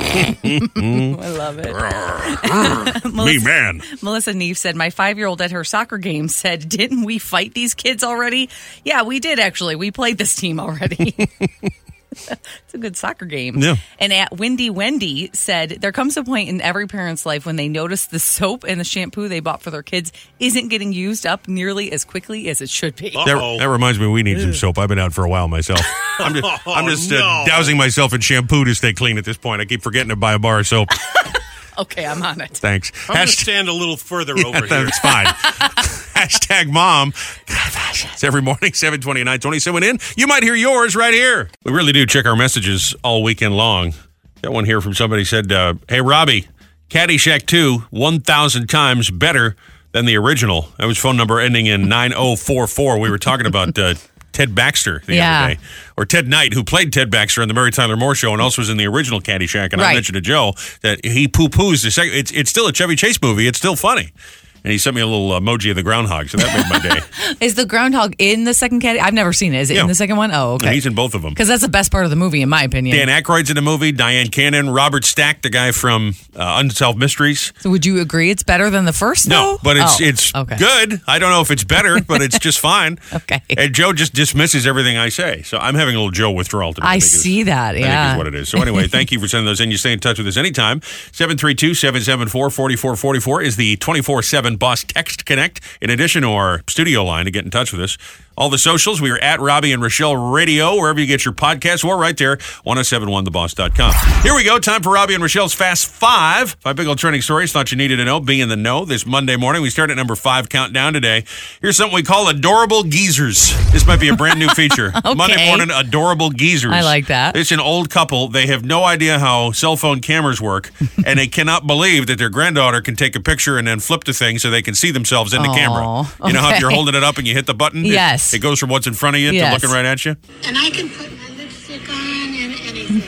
I love it. Me, man. Melissa Neef said, my 5-year-old at her soccer game said, didn't we fight these kids already? Yeah, we did, actually. We played this team already. It's a good soccer game. Yeah. And at Wendy said, there comes a point in every parent's life when they notice the soap and the shampoo they bought for their kids isn't getting used up nearly as quickly as it should be. That reminds me, we need some soap. I've been out for a while myself. I'm just dousing myself in shampoo to stay clean at this point. I keep forgetting to buy a bar of soap. Okay, I'm on it. Thanks. I'm going to stand a little further over here. That's fine. Hashtag mom. It's every morning, 7:20 and 9:20. Someone in. You might hear yours right here. We really do check our messages all weekend long. Got one here from somebody said, hey, Robbie, Caddyshack 2, 1,000 times better than the original. That was phone number ending in 9044. We were talking about Ted Baxter the other day. Or Ted Knight, who played Ted Baxter on the Mary Tyler Moore Show and also was in the original Caddyshack. And I mentioned to Joe that he poo-poos the second. It's still a Chevy Chase movie. It's still funny. And he sent me a little emoji of the groundhog, so that made my day. Is the groundhog in the second Caddy? I've never seen it. Is it in the second one? Oh, okay. And he's in both of them. Because that's the best part of the movie, in my opinion. Dan Aykroyd's in the movie, Diane Cannon, Robert Stack, the guy from Unsolved Mysteries. So would you agree it's better than the first, though? No, but it's good. I don't know if it's better, but it's just fine. Okay. And Joe just dismisses everything I say. So I'm having a little Joe withdrawal today. I see that, yeah. I think is what it is. So anyway, thank you for sending those in. You stay in touch with us anytime. 732-774-4444 is the 24/7 Boss Text Connect. In addition to our studio line to get in touch with us. All the socials, we are at Robbie and Rochelle Radio, wherever you get your podcasts, or right there, 1071theboss.com. Here we go. Time for Robbie and Rochelle's Fast 5. 5 big old trending stories thought you needed to know. Be in the know this Monday morning. We start at number 5 countdown today. Here's something we call adorable geezers. This might be a brand new feature. Okay. Monday morning, adorable geezers. I like that. It's an old couple. They have no idea how cell phone cameras work, and they cannot believe that their granddaughter can take a picture and then flip the thing so they can see themselves in the camera. You know how if you're holding it up and you hit the button? Yes. It goes from what's in front of you to looking right at you. And I can put my lipstick on and anything.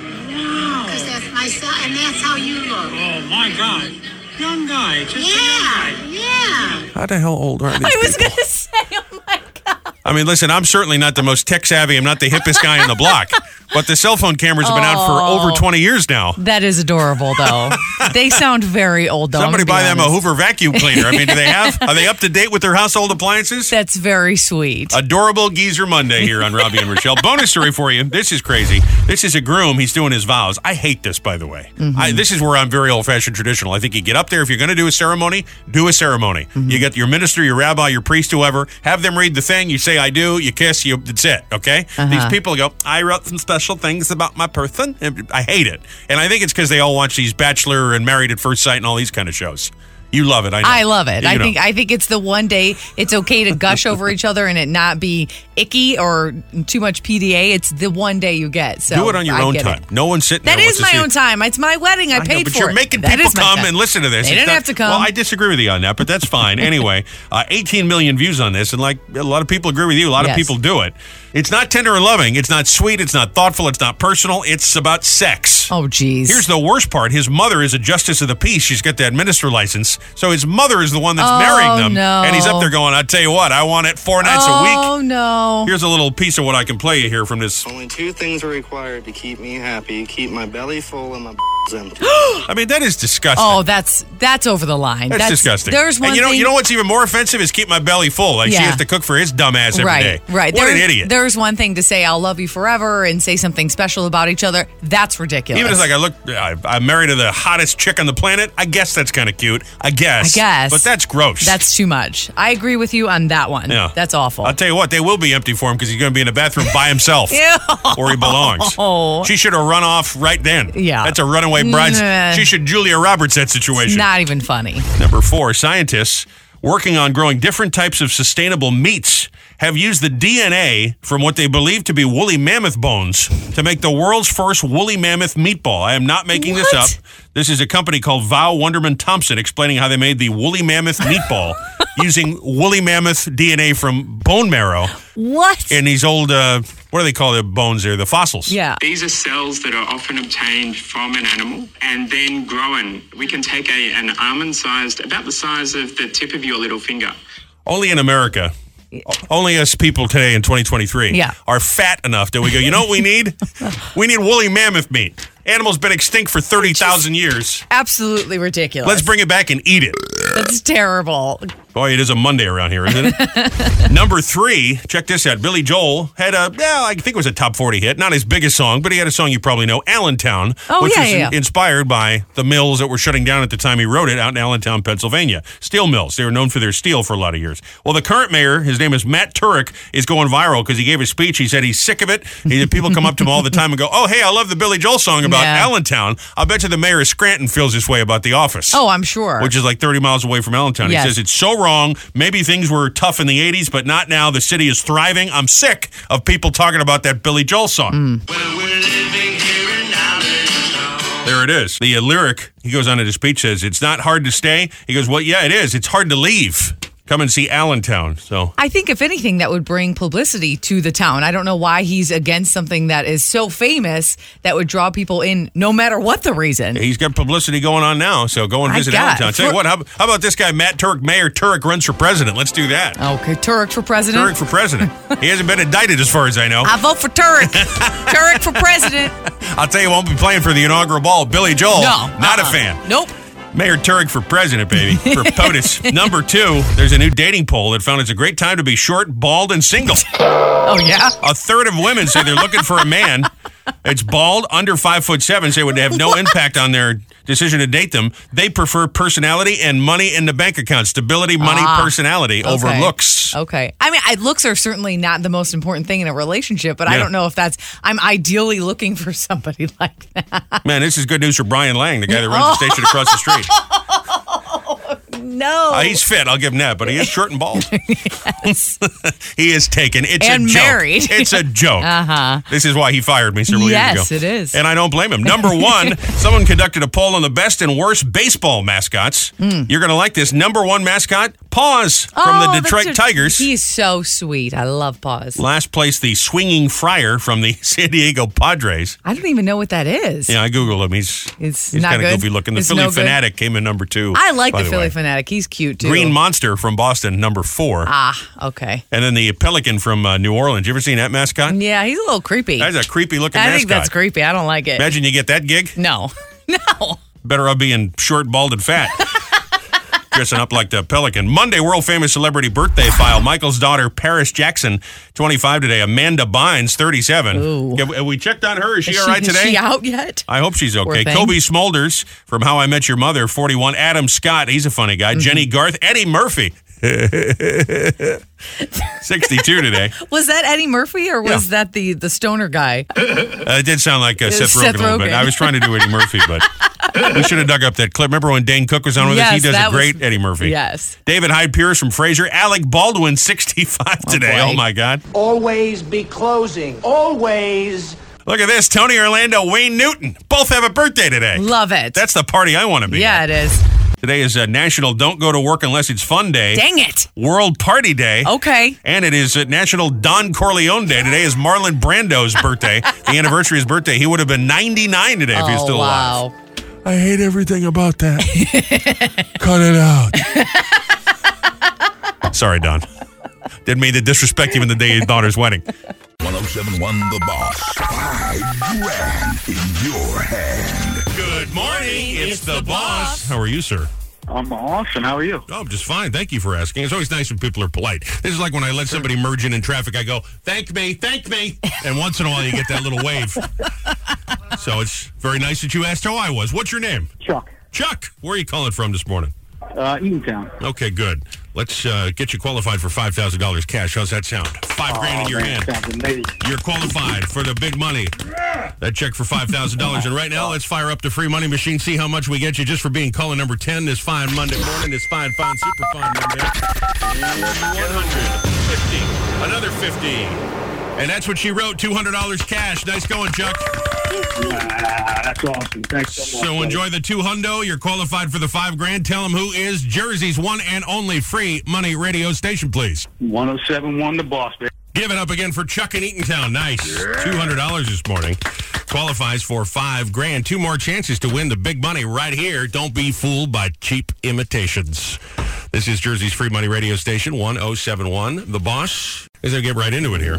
Wow. Because that's my style, and that's how you look. Oh, my God. Young guy. Just a young guy. Yeah. How the hell old are these I was people? going to say, oh my God. I mean, listen, I'm certainly not the most tech savvy. I'm not the hippest guy in the block. But the cell phone cameras have been out for over 20 years now. That is adorable, though. They sound very old, though. Somebody buy them a Hoover vacuum cleaner. I mean, are they up to date with their household appliances? That's very sweet. Adorable Geezer Monday here on Robbie and Rochelle. Bonus story for you. This is crazy. This is a groom. He's doing his vows. I hate this, by the way. Mm-hmm. This is where I'm very old-fashioned traditional. I think you get up there. If you're going to do a ceremony, do a ceremony. Mm-hmm. You get your minister, your rabbi, your priest, whoever. Have them read the thing. You say, I do. You kiss. That's it. Okay? These people go, I wrote some special things about my person. I hate it. And I think it's because they all watch these Bachelor and Married at First Sight and all these kind of shows. You love it. I know. I love it. You I think it's the one day it's okay to gush over each other and it not be icky or too much PDA. It's the one day you get. So do it on your own time. No one's sitting there. That is my own time. It's my wedding. I paid but for you're it. making That people is my come time. and listen to this. They didn't have to come. Well, I disagree with you on that, but that's fine. Anyway, 18 million views on this, and like a lot of people agree with you. A lot of people do it. It's not tender and loving. It's not sweet. It's not thoughtful. It's not personal. It's about sex. Oh, geez. Here's the worst part. His mother is a justice of the peace. She's got that minister license. So his mother is the one that's marrying them. No. And he's up there going, I tell you what, I want it 4 nights a week. Oh, no. Here's a little piece of what I can play you here from this. Only 2 things are required to keep me happy. Keep my belly full and my I mean, that is disgusting. Oh, that's over the line. That's disgusting. There's one and thing. You know what's even more offensive is keep my belly full. Like she has to cook for his dumb ass every day. Right. What an idiot. There's one thing to say I'll love you forever and say something special about each other. That's ridiculous. Even if I'm married to the hottest chick on the planet, I guess that's kind of cute. I guess. But that's gross. That's too much. I agree with you on that one. Yeah. That's awful. I'll tell you what, they will be empty for him because he's going to be in the bathroom by himself. Where he belongs. Oh. She should have run off right then. Yeah. That's a runaway bride. She should Julia Roberts that situation. It's not even funny. Number 4, scientists working on growing different types of sustainable meats have used the DNA from what they believe to be woolly mammoth bones to make the world's first woolly mammoth meatball. I am not making this up. This is a company called Val Wonderman Thompson explaining how they made the woolly mammoth meatball using woolly mammoth DNA from bone marrow. What? And these old, what do they call the bones there? The fossils. Yeah. These are cells that are often obtained from an animal and then grown. We can take an almond-sized, about the size of the tip of your little finger. Only in America. Only us people today in 2023 are fat enough that we go, you know what we need? We need woolly mammoth meat. Animal's been extinct for 30,000 years. Absolutely ridiculous. Let's bring it back and eat it. That's terrible. Boy, it is a Monday around here, isn't it? Number 3, check this out. Billy Joel had I think it was a top 40 hit. Not his biggest song, but he had a song you probably know, Allentown, which was inspired by the mills that were shutting down at the time he wrote it out in Allentown, Pennsylvania. Steel mills. They were known for their steel for a lot of years. Well, the current mayor, his name is Matt Turek, is going viral because he gave a speech. He said he's sick of it. People come up to him all the time and go, oh, hey, I love the Billy Joel song about Allentown. I'll bet you the mayor of Scranton feels this way about The Office. Oh, I'm sure. Which is like 30 miles away from Allentown. He says it's so wrong. Maybe things were tough in the 80s, but not now. The city is thriving. I'm sick of people talking about that Billy Joel song. Well, we're living here in Allentown. There it is. The lyric, he goes on in his speech, says, it's not hard to stay. He goes, well, yeah, it is. It's hard to leave. Come and see Allentown. So I think, if anything, that would bring publicity to the town. I don't know why he's against something that is so famous that would draw people in no matter what the reason. He's got publicity going on now, so go and visit Allentown. Tell you what, how about this guy, Matt Turek, Mayor Turek runs for president? Let's do that. Okay, Turek for president? Turek for president. He hasn't been indicted as far as I know. I vote for Turek. Turek for president. I'll tell you, won't be playing for the inaugural ball. Billy Joel, not a fan. Nope. Mayor Turek for president, baby, for POTUS. Number 2, there's a new dating poll that found it's a great time to be short, bald, and single. Oh, yeah? A third of women say they're looking for a man that's bald, under 5'7", say would have no impact on their decision to date them. They prefer personality and money in the bank account. Stability, money, personality over looks. Okay. I mean, looks are certainly not the most important thing in a relationship, but I don't know if I'm ideally looking for somebody like that. Man, this is good news for Brian Lang, the guy that runs the station across the street. No. He's fit, I'll give him that, but he is short and bald. Yes. He is taken. It's and a joke. Married. It's a joke. Uh-huh. This is why he fired me several years ago. Yes, it is. And I don't blame him. Number 1, someone conducted a poll on the best and worst baseball mascots. You're going to like this. Number 1 mascot, Paws from the Detroit Tigers. He's so sweet. I love Paws. Last place, the Swinging Friar from the San Diego Padres. I don't even know what that is. Yeah, I Googled him. He's not kind of good. goofy looking. The It's Philly no good. Fanatic came in number 2. I like the Philly way. Fanatic. He's cute, too. Green Monster from Boston, number 4. Ah, okay. And then the Pelican from New Orleans. You ever seen that mascot? Yeah, he's a little creepy. That's a creepy looking mascot. I think that's creepy. I don't like it. Imagine you get that gig. No. No. Better off being short, bald, and fat. Dressing up like the Pelican. Monday, world famous celebrity birthday file. Michael's daughter, Paris Jackson, 25 today. Amanda Bynes, 37. Ooh. Have we checked on her? Is she all right today? Is she out yet? I hope she's Poor okay. thing. Kobe Smulders from How I Met Your Mother, 41. Adam Scott, he's a funny guy. Jenny Garth, Eddie Murphy. 62 today. Was that Eddie Murphy or was that the stoner guy? It did sound like Seth Seth Rogen a little bit. Rogen. I was trying to do Eddie Murphy, but we should have dug up that clip. Remember when Dane Cook was on with us? He does a great Eddie Murphy. Yes. David Hyde Pierce from Frasier. Alec Baldwin, 65 today. boy. Oh, my God. Always be closing. Always. Look at this. Tony Orlando, Wayne Newton. Both have a birthday today. Love it. That's the party I want to be Yeah, at. it is. Today is National Don't Go to Work Unless It's Fun Day. Dang it. World Party Day. Okay. And it is National Don Corleone Day. Today is Marlon Brando's birthday. The anniversary of his birthday. He would have been 99 today if he was still alive. Wow. I hate everything about that. Cut it out. Sorry, Don. Didn't mean to disrespect you on the day of your daughter's wedding. 1071 The Boss. $5,000 in your hand. Good morning. It's the boss. How are you, sir? I'm awesome. How are you? Oh, just fine. Thank you for asking. It's always nice when people are polite. This is like when I let somebody merge in traffic. I go, thank me. And once in a while you get that little wave. So it's very nice that you asked how I was. What's your name? Chuck. Chuck. Where are you calling from this morning? Eatontown. Okay, good. Let's get you qualified for $5,000 cash. How's that sound? $5,000 in your hand. Sounds amazing. You're qualified for the big money. That check for $5,000. And right now, let's fire up the free money machine. See how much we get you just for being caller number 10 this fine Monday morning. This fine, super fine Monday. 150. Another 50. And that's what she wrote. $200 cash. Nice going, Chuck. That's awesome. Thanks so much. So enjoy the $200. You're qualified for the $5,000. Tell them who is Jersey's one and only free money radio station, please. 1071 The Boss, baby. Give it up again for Chuck in Eatontown. Nice. $200 this morning. Qualifies for $5,000. 2 more chances to win the big money right here. Don't be fooled by cheap imitations. This is Jersey's free money radio station, 1071 The Boss. As I get right into it here.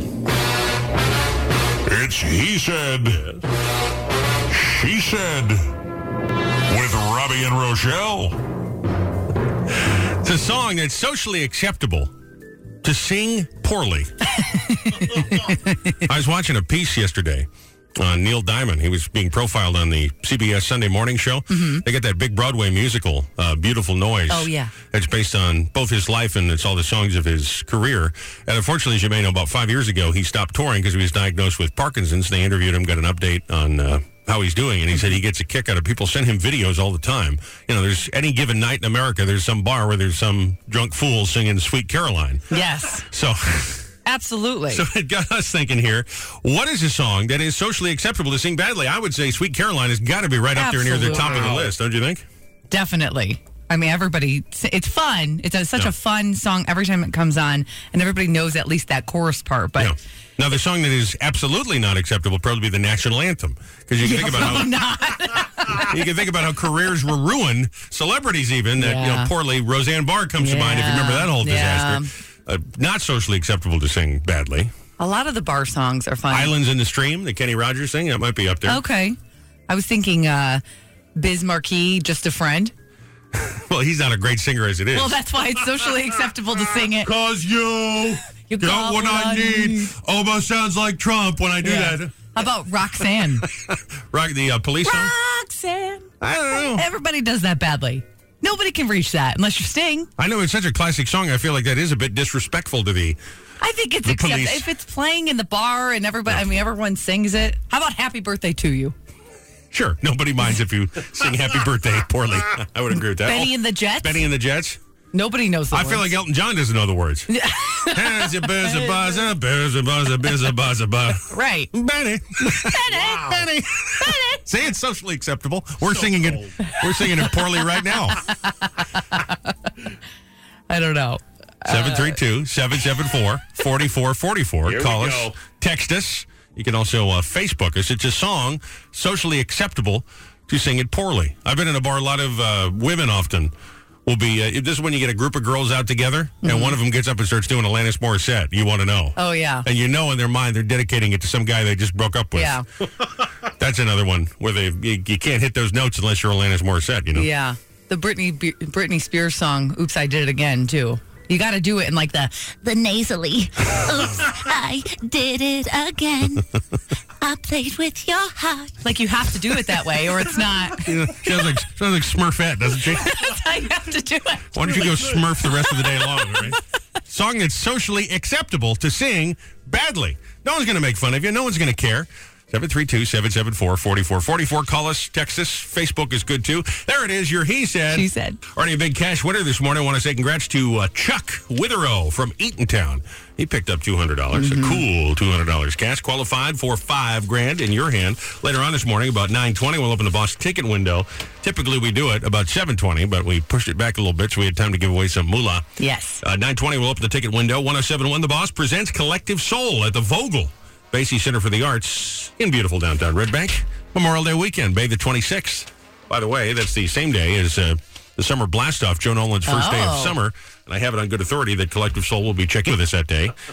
It's He Said, She Said, with Robbie and Rochelle. It's a song that's socially acceptable to sing poorly. I was watching a piece yesterday on Neil Diamond. He was being profiled on the CBS Sunday Morning Show. Mm-hmm. They got that big Broadway musical, Beautiful Noise. Oh, yeah. It's based on both his life and it's all the songs of his career. And unfortunately, as you may know, about 5 years ago, he stopped touring because he was diagnosed with Parkinson's. They interviewed him, got an update on how he's doing, and he said he gets a kick out of people send him videos all the time. You know, there's any given night in America, there's some bar where there's some drunk fool singing Sweet Caroline. Yes. So... Absolutely. So it got us thinking here, what is a song that is socially acceptable to sing badly? I would say Sweet Caroline has got to be right up there near the top of the list, don't you think? Definitely. I mean, everybody, it's fun. It's such a fun song every time it comes on, and everybody knows at least that chorus part. But Now, the song that is absolutely not acceptable would probably be the national anthem. Because you can think about you can think about how careers were ruined, celebrities even, that poorly. Roseanne Barr comes to mind if you remember that whole disaster. Not socially acceptable to sing badly. A lot of the bar songs are fun. Islands in the Stream, the Kenny Rogers thing, that might be up there. Okay. I was thinking Biz Markie, Just a Friend. Well, he's not a great singer as it is. Well, that's why it's socially acceptable to sing it. Because you got what I need. Almost sounds like Trump when I do that. How about Roxanne? The police song? Roxanne. I don't know. Everybody does that badly. Nobody can reach that unless you sing. I know it's such a classic song. I feel like that is a bit disrespectful to the I think it's acceptable. If it's playing in the bar and everybody, everyone sings it. How about Happy Birthday to You? Sure. Nobody minds if you sing Happy Birthday poorly. I would agree with that. Benny and the Jets? Benny and the Jets? Nobody knows the words. I feel like Elton John doesn't know the words. Right. Benny. Benny. Say it's socially acceptable. We're singing it. We're singing it poorly right now. I don't know. 732-774-4444. Call us. Text us. You can also Facebook us. It's a song socially acceptable to sing it poorly. I've been in a bar. A lot of women often will be, this is when you get a group of girls out together, and one of them gets up and starts doing Alanis Morissette. You want to know. Oh, yeah. And you know in their mind they're dedicating it to some guy they just broke up with. Yeah. That's another one where you can't hit those notes unless you're Alanis Morissette, you know? Yeah. The Britney Spears song, Oops, I Did It Again, too. You got to do it in like the nasally. Oops, I did it again. I played with your heart. Like you have to do it that way or it's not. Sounds like Smurfette, doesn't she? That's how you have to do it. Why don't you go Smurf the rest of the day long, right? Song that's socially acceptable to sing badly. No one's going to make fun of you. No one's going to care. 732-774-4444. Call us, text us. Facebook is good, too. There it is, your He Said. She Said. Already a big cash winner this morning. I want to say congrats to Chuck Witherow from Eatontown. He picked up $200, a cool $200 cash. Qualified for $5,000 in your hand. Later on this morning, about 9:20, we'll open the Boss ticket window. Typically, we do it about 7:20, but we pushed it back a little bit so we had time to give away some moolah. Yes. 9:20, we'll open the ticket window. 1071 The Boss presents Collective Soul at the Vogel Basie Center for the Arts in beautiful downtown Red Bank. Memorial Day weekend, May the 26th. By the way, that's the same day as the Summer Blast-Off, Joe Nolan's first day of summer. And I have it on good authority that Collective Soul will be checking with us that day.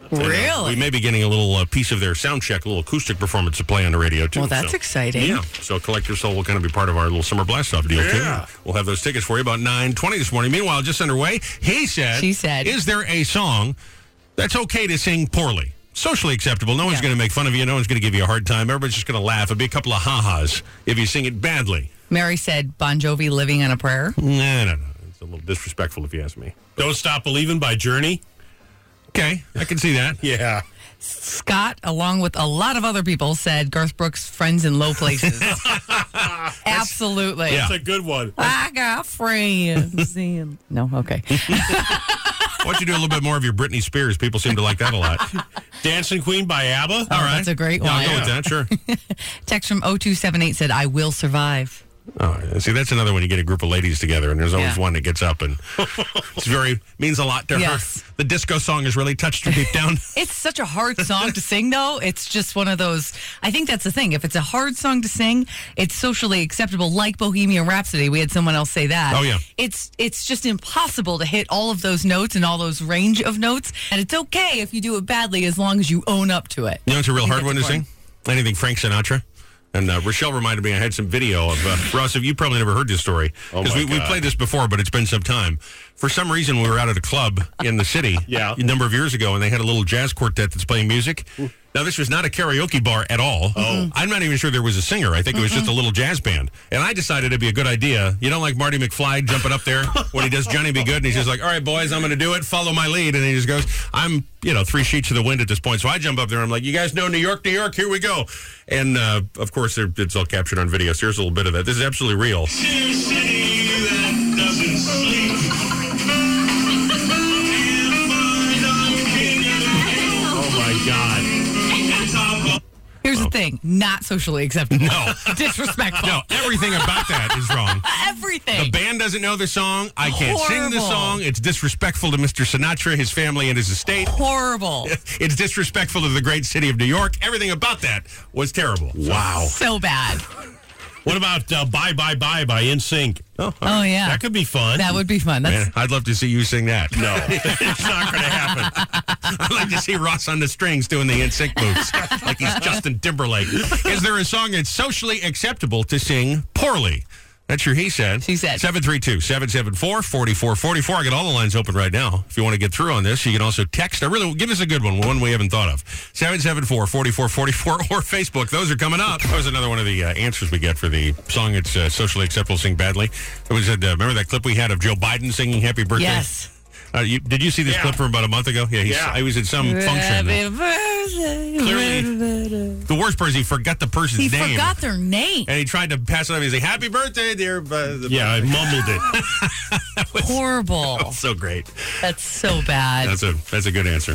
Really? We may be getting a little piece of their sound check, a little acoustic performance to play on the radio, too. Well, that's exciting. Yeah. So Collect Your Soul will kind of be part of our little Summer Blast-Off deal, too. We'll have those tickets for you about 9:20 this morning. Meanwhile, just underway, she said, is there a song that's okay to sing poorly? Socially acceptable. No one's going to make fun of you. No one's going to give you a hard time. Everybody's just going to laugh. It'll be a couple of ha-has if you sing it badly. Mary said Bon Jovi, Living on a Prayer. No. It's a little disrespectful if you ask me. Don't Stop Believing by Journey. Okay, I can see that. Yeah. Scott, along with a lot of other people, said Garth Brooks' Friends in Low Places. Absolutely. That's a good one. I got friends. No, okay. Why don't you do a little bit more of your Britney Spears? People seem to like that a lot. Dancing Queen by ABBA. All right. That's a great one. I'll go with that, sure. Text from 0278 said, I will survive. Oh, see, that's another one. You get a group of ladies together, and there's always one that gets up, and means a lot to her. The disco song has really touched her deep down. It's such a hard song to sing, though. It's just one of those. I think that's the thing. If it's a hard song to sing, it's socially acceptable, like Bohemian Rhapsody. We had someone else say that. Oh, yeah. It's just impossible to hit all of those notes and all those range of notes, and it's okay if you do it badly as long as you own up to it. You know, it's a real hard one to sing. Anything Frank Sinatra. And Rochelle reminded me I had some video of Ross. You probably never heard this story because we played this before, but it's been some time. For some reason, we were out at a club in the city a number of years ago, and they had a little jazz quartet that's playing music. Now, this was not a karaoke bar at all. I'm not even sure there was a singer. I think it was just a little jazz band. And I decided it'd be a good idea. You know, like Marty McFly jumping up there when he does Johnny Be Good, and he's just like, all right, boys, I'm going to do it. Follow my lead. And he just goes, I'm, 3 sheets to the wind at this point. So I jump up there. I'm like, you guys know New York, New York, here we go. And, of course, it's all captured on video. So here's a little bit of that. This is absolutely real. Oh, my God. Here's the thing, not socially acceptable. No. Disrespectful. No, everything about that is wrong. Everything. The band doesn't know the song. I can't sing the song. It's disrespectful to Mr. Sinatra, his family, and his estate. Horrible. It's disrespectful to the great city of New York. Everything about that was terrible. Wow. So bad. What about Bye Bye Bye by NSYNC? Oh, yeah. That could be fun. That would be fun. Man, I'd love to see you sing that. No, it's not going to happen. I'd like to see Ross on the strings doing the NSYNC moves like he's Justin Timberlake. Is there a song that's socially acceptable to sing poorly? That's your he said. She said. 732-774-4444. I got all the lines open right now. If you want to get through on this, you can also text. Give us a good one we haven't thought of. 774-4444 or Facebook. Those are coming up. That was another one of the answers we get for the song that's socially acceptable to sing badly. It was, remember that clip we had of Joe Biden singing Happy Birthday? Yes. Did you see this clip from about a month ago? Yeah, he was at some function. Happy birthday. Clearly, the worst part is he forgot the person's name. He forgot their name. And he tried to pass it off. He's like, happy birthday, dear. Yeah, I mumbled it. Horrible. That was so great. That's so bad. That's a good answer.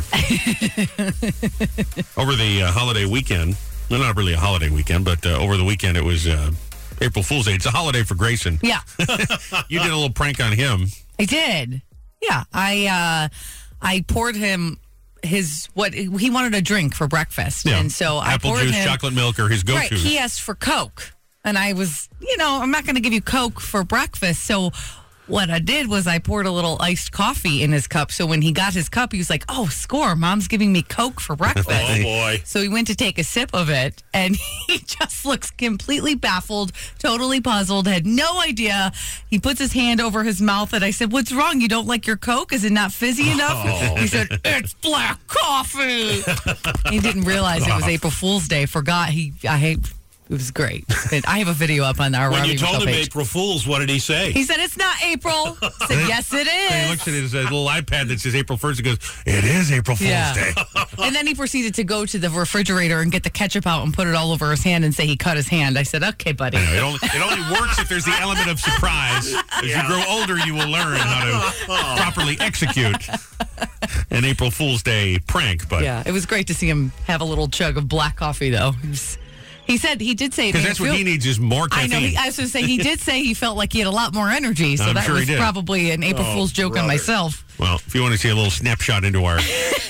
Over the holiday weekend, well, not really a holiday weekend, but over the weekend it was April Fool's Day. It's a holiday for Grayson. Yeah. You did a little prank on him. I did. Yeah, I poured him what he wanted a drink for breakfast, and so I apple poured juice, him chocolate milk, or his go-to. Right, he asked for Coke, and I was, I'm not going to give you Coke for breakfast, so. What I did was I poured a little iced coffee in his cup. So when he got his cup, he was like, oh, score. Mom's giving me Coke for breakfast. Oh, boy. So he went to take a sip of it, and he just looks completely baffled, totally puzzled, had no idea. He puts his hand over his mouth, and I said, what's wrong? You don't like your Coke? Is it not fizzy enough? He said, it's black coffee. He didn't realize it was April Fool's Day. Forgot. It was great. I have a video up on our When Robbie you told Rizzo him page. April Fool's, what did he say? He said, it's not April. I said, yes, it is. And he looks at his little iPad that says April 1st and goes, it is April Fool's Day. And then he proceeded to go to the refrigerator and get the ketchup out and put it all over his hand and say he cut his hand. I said, okay, buddy. I know, it only works if there's the element of surprise. As you grow older, you will learn how to properly execute an April Fool's Day prank. But yeah, it was great to see him have a little chug of black coffee, though. He did say because that's what he needs is more caffeine. I know. I was going to say he did say he felt like he had a lot more energy, so that was probably an April Fool's joke on myself. Well, if you want to see a little snapshot into our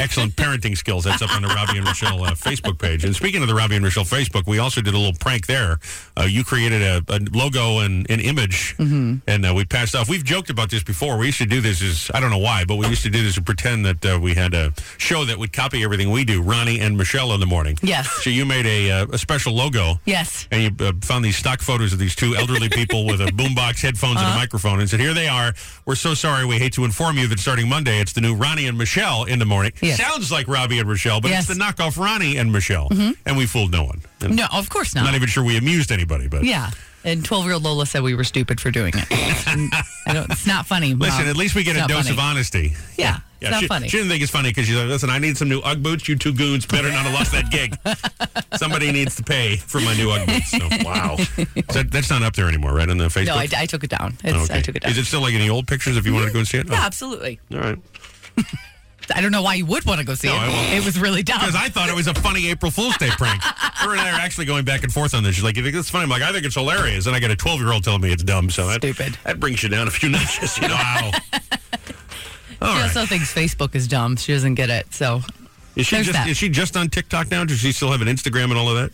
excellent parenting skills. That's up on the Robbie and Rochelle Facebook page. And speaking of the Robbie and Rochelle Facebook, we also did a little prank there. You created a logo and an image, and we passed off. We've joked about this before. We used to do this I don't know why, but we used to do this to pretend that we had a show that would copy everything we do, Ronnie and Michelle in the morning. Yes. So you made a special logo. Yes. And you found these stock photos of these two elderly people with a boombox, headphones, and a microphone, and said, here they are. We're so sorry. We hate to inform you that starting Monday, it's the new Ronnie and Michelle in the morning. Yes. Sounds like Robbie and Rochelle, but it's the knockoff Ronnie and Michelle. And we fooled no one. And no, of course not. I'm not even sure we amused anybody. But yeah. And 12-year-old Lola said we were stupid for doing it. It's not funny, Mom. Listen, at least we get a dose of honesty. Yeah. It's not funny. She didn't think it's funny because she's like, listen, I need some new Ugg boots. You two goons better not have lost that gig. Somebody needs to pay for my new Ugg boots. So, wow. That's not up there anymore, right, on the Facebook? No, I took it down. Okay. I took it down. Is it still like in the old pictures if you wanted to go and see it? Yeah, absolutely. All right. I don't know why you would want to go see it. I won't. It was really dumb. Because I thought it was a funny April Fool's Day prank. Her and I are actually going back and forth on this. She's like, you think it's funny? I'm like, I think it's hilarious. And I got a 12-year-old telling me it's dumb. So Stupid. That brings you down a few notches. You know how. She also thinks Facebook is dumb. She doesn't get it. So is she just on TikTok now? Does she still have an Instagram and all of that?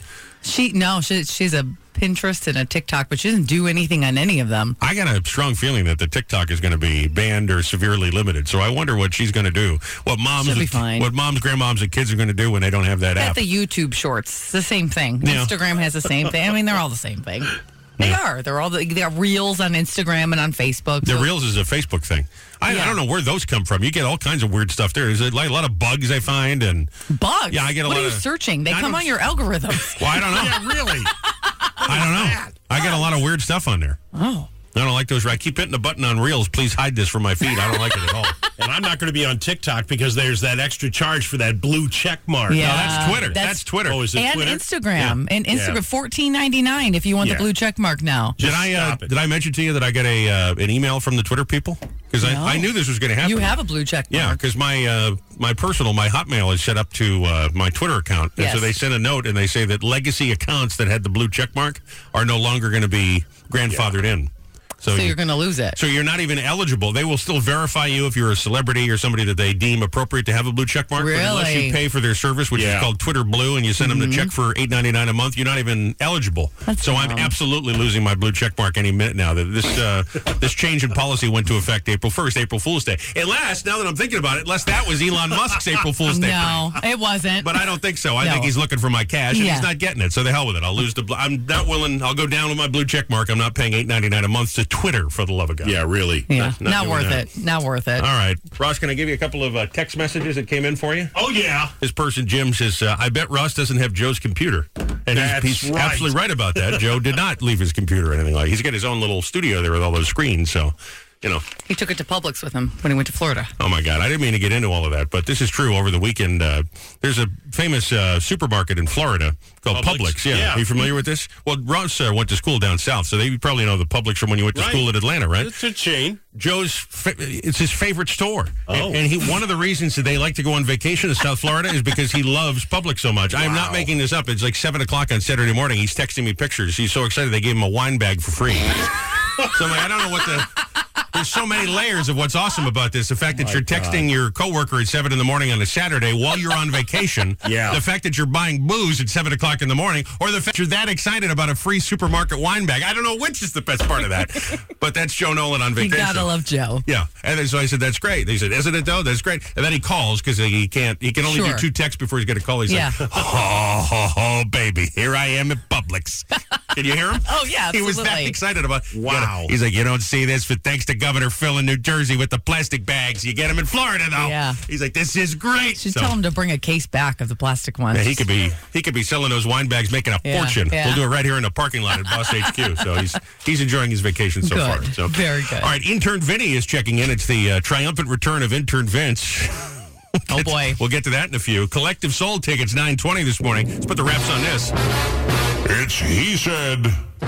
She's a Pinterest and a TikTok, but she doesn't do anything on any of them. I got a strong feeling that the TikTok is going to be banned or severely limited. So I wonder what she's going to do. What moms, grandmoms, and kids are going to do when they don't have that app. The YouTube Shorts, it's the same thing. Yeah. Instagram has the same thing. I mean, they're all the same thing. They are. They're all they are reels on Instagram and on Facebook. The reels is a Facebook thing. I don't know where those come from. You get all kinds of weird stuff there. There's like a lot of bugs I find and bugs. Yeah, I get a lot. What are you searching? They come on your algorithm. Well, I don't know. Yeah, really. I don't know. I get a lot of weird stuff on there. Oh. I don't like those. I keep hitting the button on Reels. Please hide this from my feed. I don't like it at all. And I'm not going to be on TikTok because there's that extra charge for that blue check mark. Yeah, no, that's Twitter. That's Twitter. Oh, is it and Twitter? Instagram. Yeah. And Instagram, $14.99 if you want the blue check mark now. Did I mention to you that I got an email from the Twitter people? Because I knew this was going to happen. You have a blue check mark. Yeah, because my Hotmail is set up to my Twitter account. And so they sent a note and they say that legacy accounts that had the blue check mark are no longer going to be grandfathered in. So you're going to lose it. So you're not even eligible. They will still verify you if you're a celebrity or somebody that they deem appropriate to have a blue check mark. Really? But unless you pay for their service, which is called Twitter Blue, and you send them the check for $8.99 a month, you're not even eligible. So I'm absolutely losing my blue check mark any minute now. That this change in policy went to effect April 1st, April Fool's Day. Unless, now that I'm thinking about it, unless that was Elon Musk's April Fool's Day. No, it wasn't. But I don't think so. I think he's looking for my cash, and he's not getting it. So the hell with it. I'll lose I'm not willing. I'll go down with my blue check mark. I'm not paying $8.99 a month to Twitter for the love of God. Yeah, really. Yeah, not worth it. Not worth it. All right. Ross, can I give you a couple of text messages that came in for you? Oh, yeah. This person, Jim, says, I bet Ross doesn't have Joe's computer. And he's absolutely right about that. Joe did not leave his computer or anything like that. He's got his own little studio there with all those screens, so... He took it to Publix with him when he went to Florida. Oh, my God. I didn't mean to get into all of that, but this is true. Over the weekend, there's a famous supermarket in Florida called Publix. Yeah. Are you familiar with this? Well, Ross went to school down south, so you probably know the Publix from when you went to school in Atlanta, right? It's a chain. It's his favorite store. Oh. And one of the reasons that they like to go on vacation to South Florida is because he loves Publix so much. Wow. I am not making this up. It's like 7 o'clock on Saturday morning. He's texting me pictures. He's so excited they gave him a wine bag for free. So I'm like, I don't know what there's so many layers of what's awesome about this. The fact that you're texting your coworker at 7 in the morning on a Saturday while you're on vacation. Yeah. The fact that you're buying booze at 7 o'clock in the morning, or the fact you're that excited about a free supermarket wine bag. I don't know which is the best part of that. But that's Joe Nolan on vacation. You gotta love Joe. Yeah. And then, so I said, that's great. They said, isn't it though? That's great. And then he calls because he can only do 2 texts before he's got to call. He's like, oh, baby, here I am at Publix. Can you hear him? Oh, yeah, absolutely. He was that excited about it. Wow. He's like, you don't see this, but thanks to Governor Phil in New Jersey with the plastic bags. You get them in Florida, though. Yeah. He's like, this is great. Should tell him to bring a case back of the plastic ones. Yeah, he could be selling those wine bags, making a fortune. Yeah. We'll do it right here in the parking lot at Boss HQ. So he's enjoying his vacation so far. So very good. All right, intern Vinny is checking in. It's the triumphant return of intern Vince. Oh, boy. We'll get to that in a few. Collective Soul tickets, 9:20 this morning. Let's put the wraps on this. It's He Said,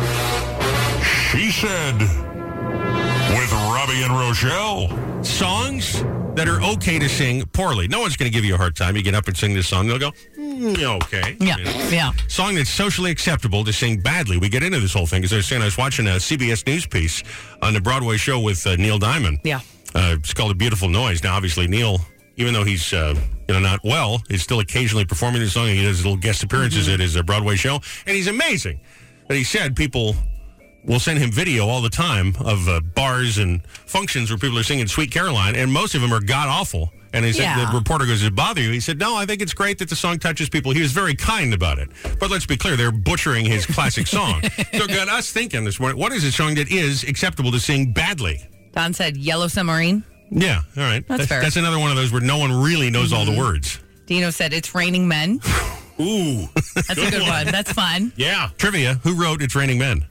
She Said, with Robbie and Rochelle. Songs that are okay to sing poorly. No one's going to give you a hard time. You get up and sing this song, they'll go, okay. Yeah, yeah. Song that's socially acceptable to sing badly. We get into this whole thing because I was watching a CBS News piece on the Broadway show with Neil Diamond. Yeah. It's called A Beautiful Noise. Now, obviously, Neil even though he's not well, he's still occasionally performing the song. And he does little guest appearances at his Broadway show, and he's amazing. But he said people will send him video all the time of bars and functions where people are singing Sweet Caroline, and most of them are god-awful. And he said, the reporter goes, does it bother you? He said, no, I think it's great that the song touches people. He was very kind about it. But let's be clear, they're butchering his classic song. So it got us thinking this morning, what is a song that is acceptable to sing badly? Don said Yellow Submarine. Yeah, all right. That's fair. That's another one of those where no one really knows all the words. Dino said It's Raining Men. Ooh. That's a good one. That's fun. Yeah. Trivia, who wrote It's Raining Men?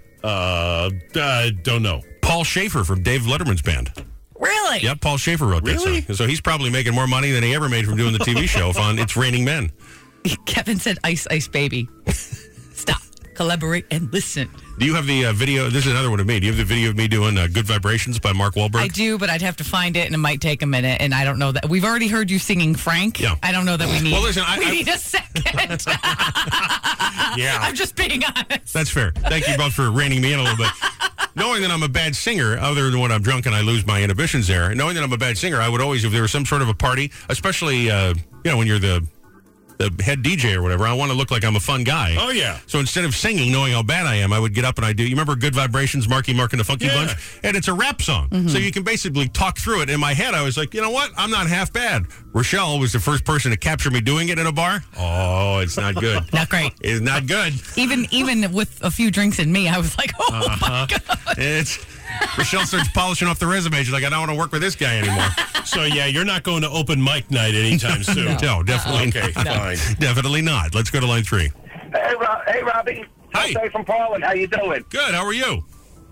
Don't know. Paul Schaefer from Dave Letterman's band. Really? Yep, Paul Schaefer wrote that song. So he's probably making more money than he ever made from doing the TV show on It's Raining Men. Kevin said Ice Ice Baby. Stop. Collaborate and listen. Do you have the video? This is another one of me. Do you have the video of me doing Good Vibrations by Mark Wahlberg? I do, but I'd have to find it, and it might take a minute, and I don't know that. We've already heard you singing Frank. Yeah. I don't know that we need, well, listen, we need a second. Yeah. I'm just being honest. That's fair. Thank you both for reining me in a little bit. Knowing that I'm a bad singer, other than when I'm drunk and I lose my inhibitions there, knowing that I'm a bad singer, I would always, if there was some sort of a party, especially, when you're the head DJ or whatever, I want to look like I'm a fun guy. Oh, yeah. So instead of singing, knowing how bad I am, I would get up and I do, you remember Good Vibrations, Marky Mark and the Funky Bunch? And it's a rap song. Mm-hmm. So you can basically talk through it. In my head, I was like, you know what? I'm not half bad. Rochelle was the first person to capture me doing it in a bar. Oh, it's not good. Not great. It's not good. Even with a few drinks in me, I was like, oh, my God. Rochelle starts polishing off the resume. She's like, I don't want to work with this guy anymore. So, yeah, you're not going to open mic night anytime soon. No, definitely Okay, not. fine. Definitely not. Let's go to line 3. Hey, Robbie. Hi. Jose from Portland. How you doing? Good. How are you?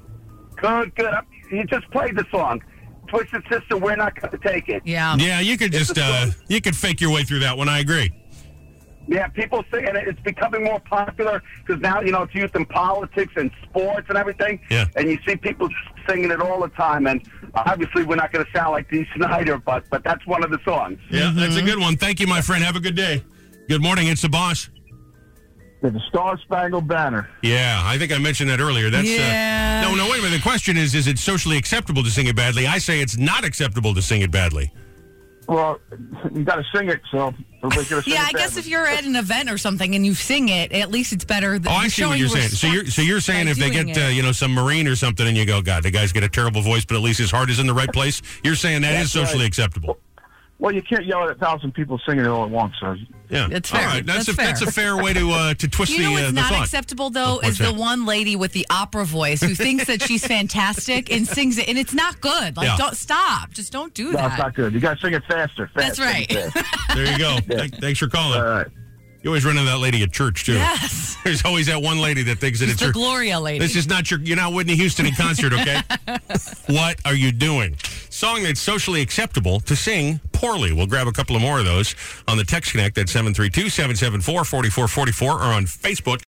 Good. You just played the song. Twisted Sister, We're Not Going to Take It. Yeah. Yeah, you could just, you could fake your way through that one. I agree. Yeah, people singing it. It's becoming more popular because now, it's used in politics and sports and everything. Yeah. And you see people singing it all the time. And obviously, we're not going to sound like Dee Snider, but that's one of the songs. Yeah, that's a good one. Thank you, my friend. Have a good day. Good morning. It's the boss. The Star Spangled Banner. Yeah, I think I mentioned that earlier. That's Yeah. No, wait a minute. The question is it socially acceptable to sing it badly? I say it's not acceptable to sing it badly. Well, you got to sing it, so everybody's going to sing it. Yeah, I guess if you're at an event or something and you sing it, at least it's better than I see what you're saying. So you're saying if they get some Marine or something and you go, God, the guy's got a terrible voice, but at least his heart is in the right place. You're saying that is socially acceptable. Well, you can't yell at 1,000 people singing it all at once. So. Yeah, that's fair. All right, that's fair. a fair way to twist you know what's the not thought. acceptable though is the one lady with the opera voice who thinks that she's fantastic and sings it, and it's not good. Like, don't stop. Just don't do that. No, it's not good. You got to sing it faster. That's right. There you go. Thanks for calling. All right. You always run into that lady at church too. Yes. There's always that one lady that thinks that it's the Gloria lady. This is not you're not Whitney Houston in concert, okay? What are you doing? Song that's socially acceptable to sing poorly. We'll grab a couple of more of those on the Text Connect at 732-774-4444 or on Facebook.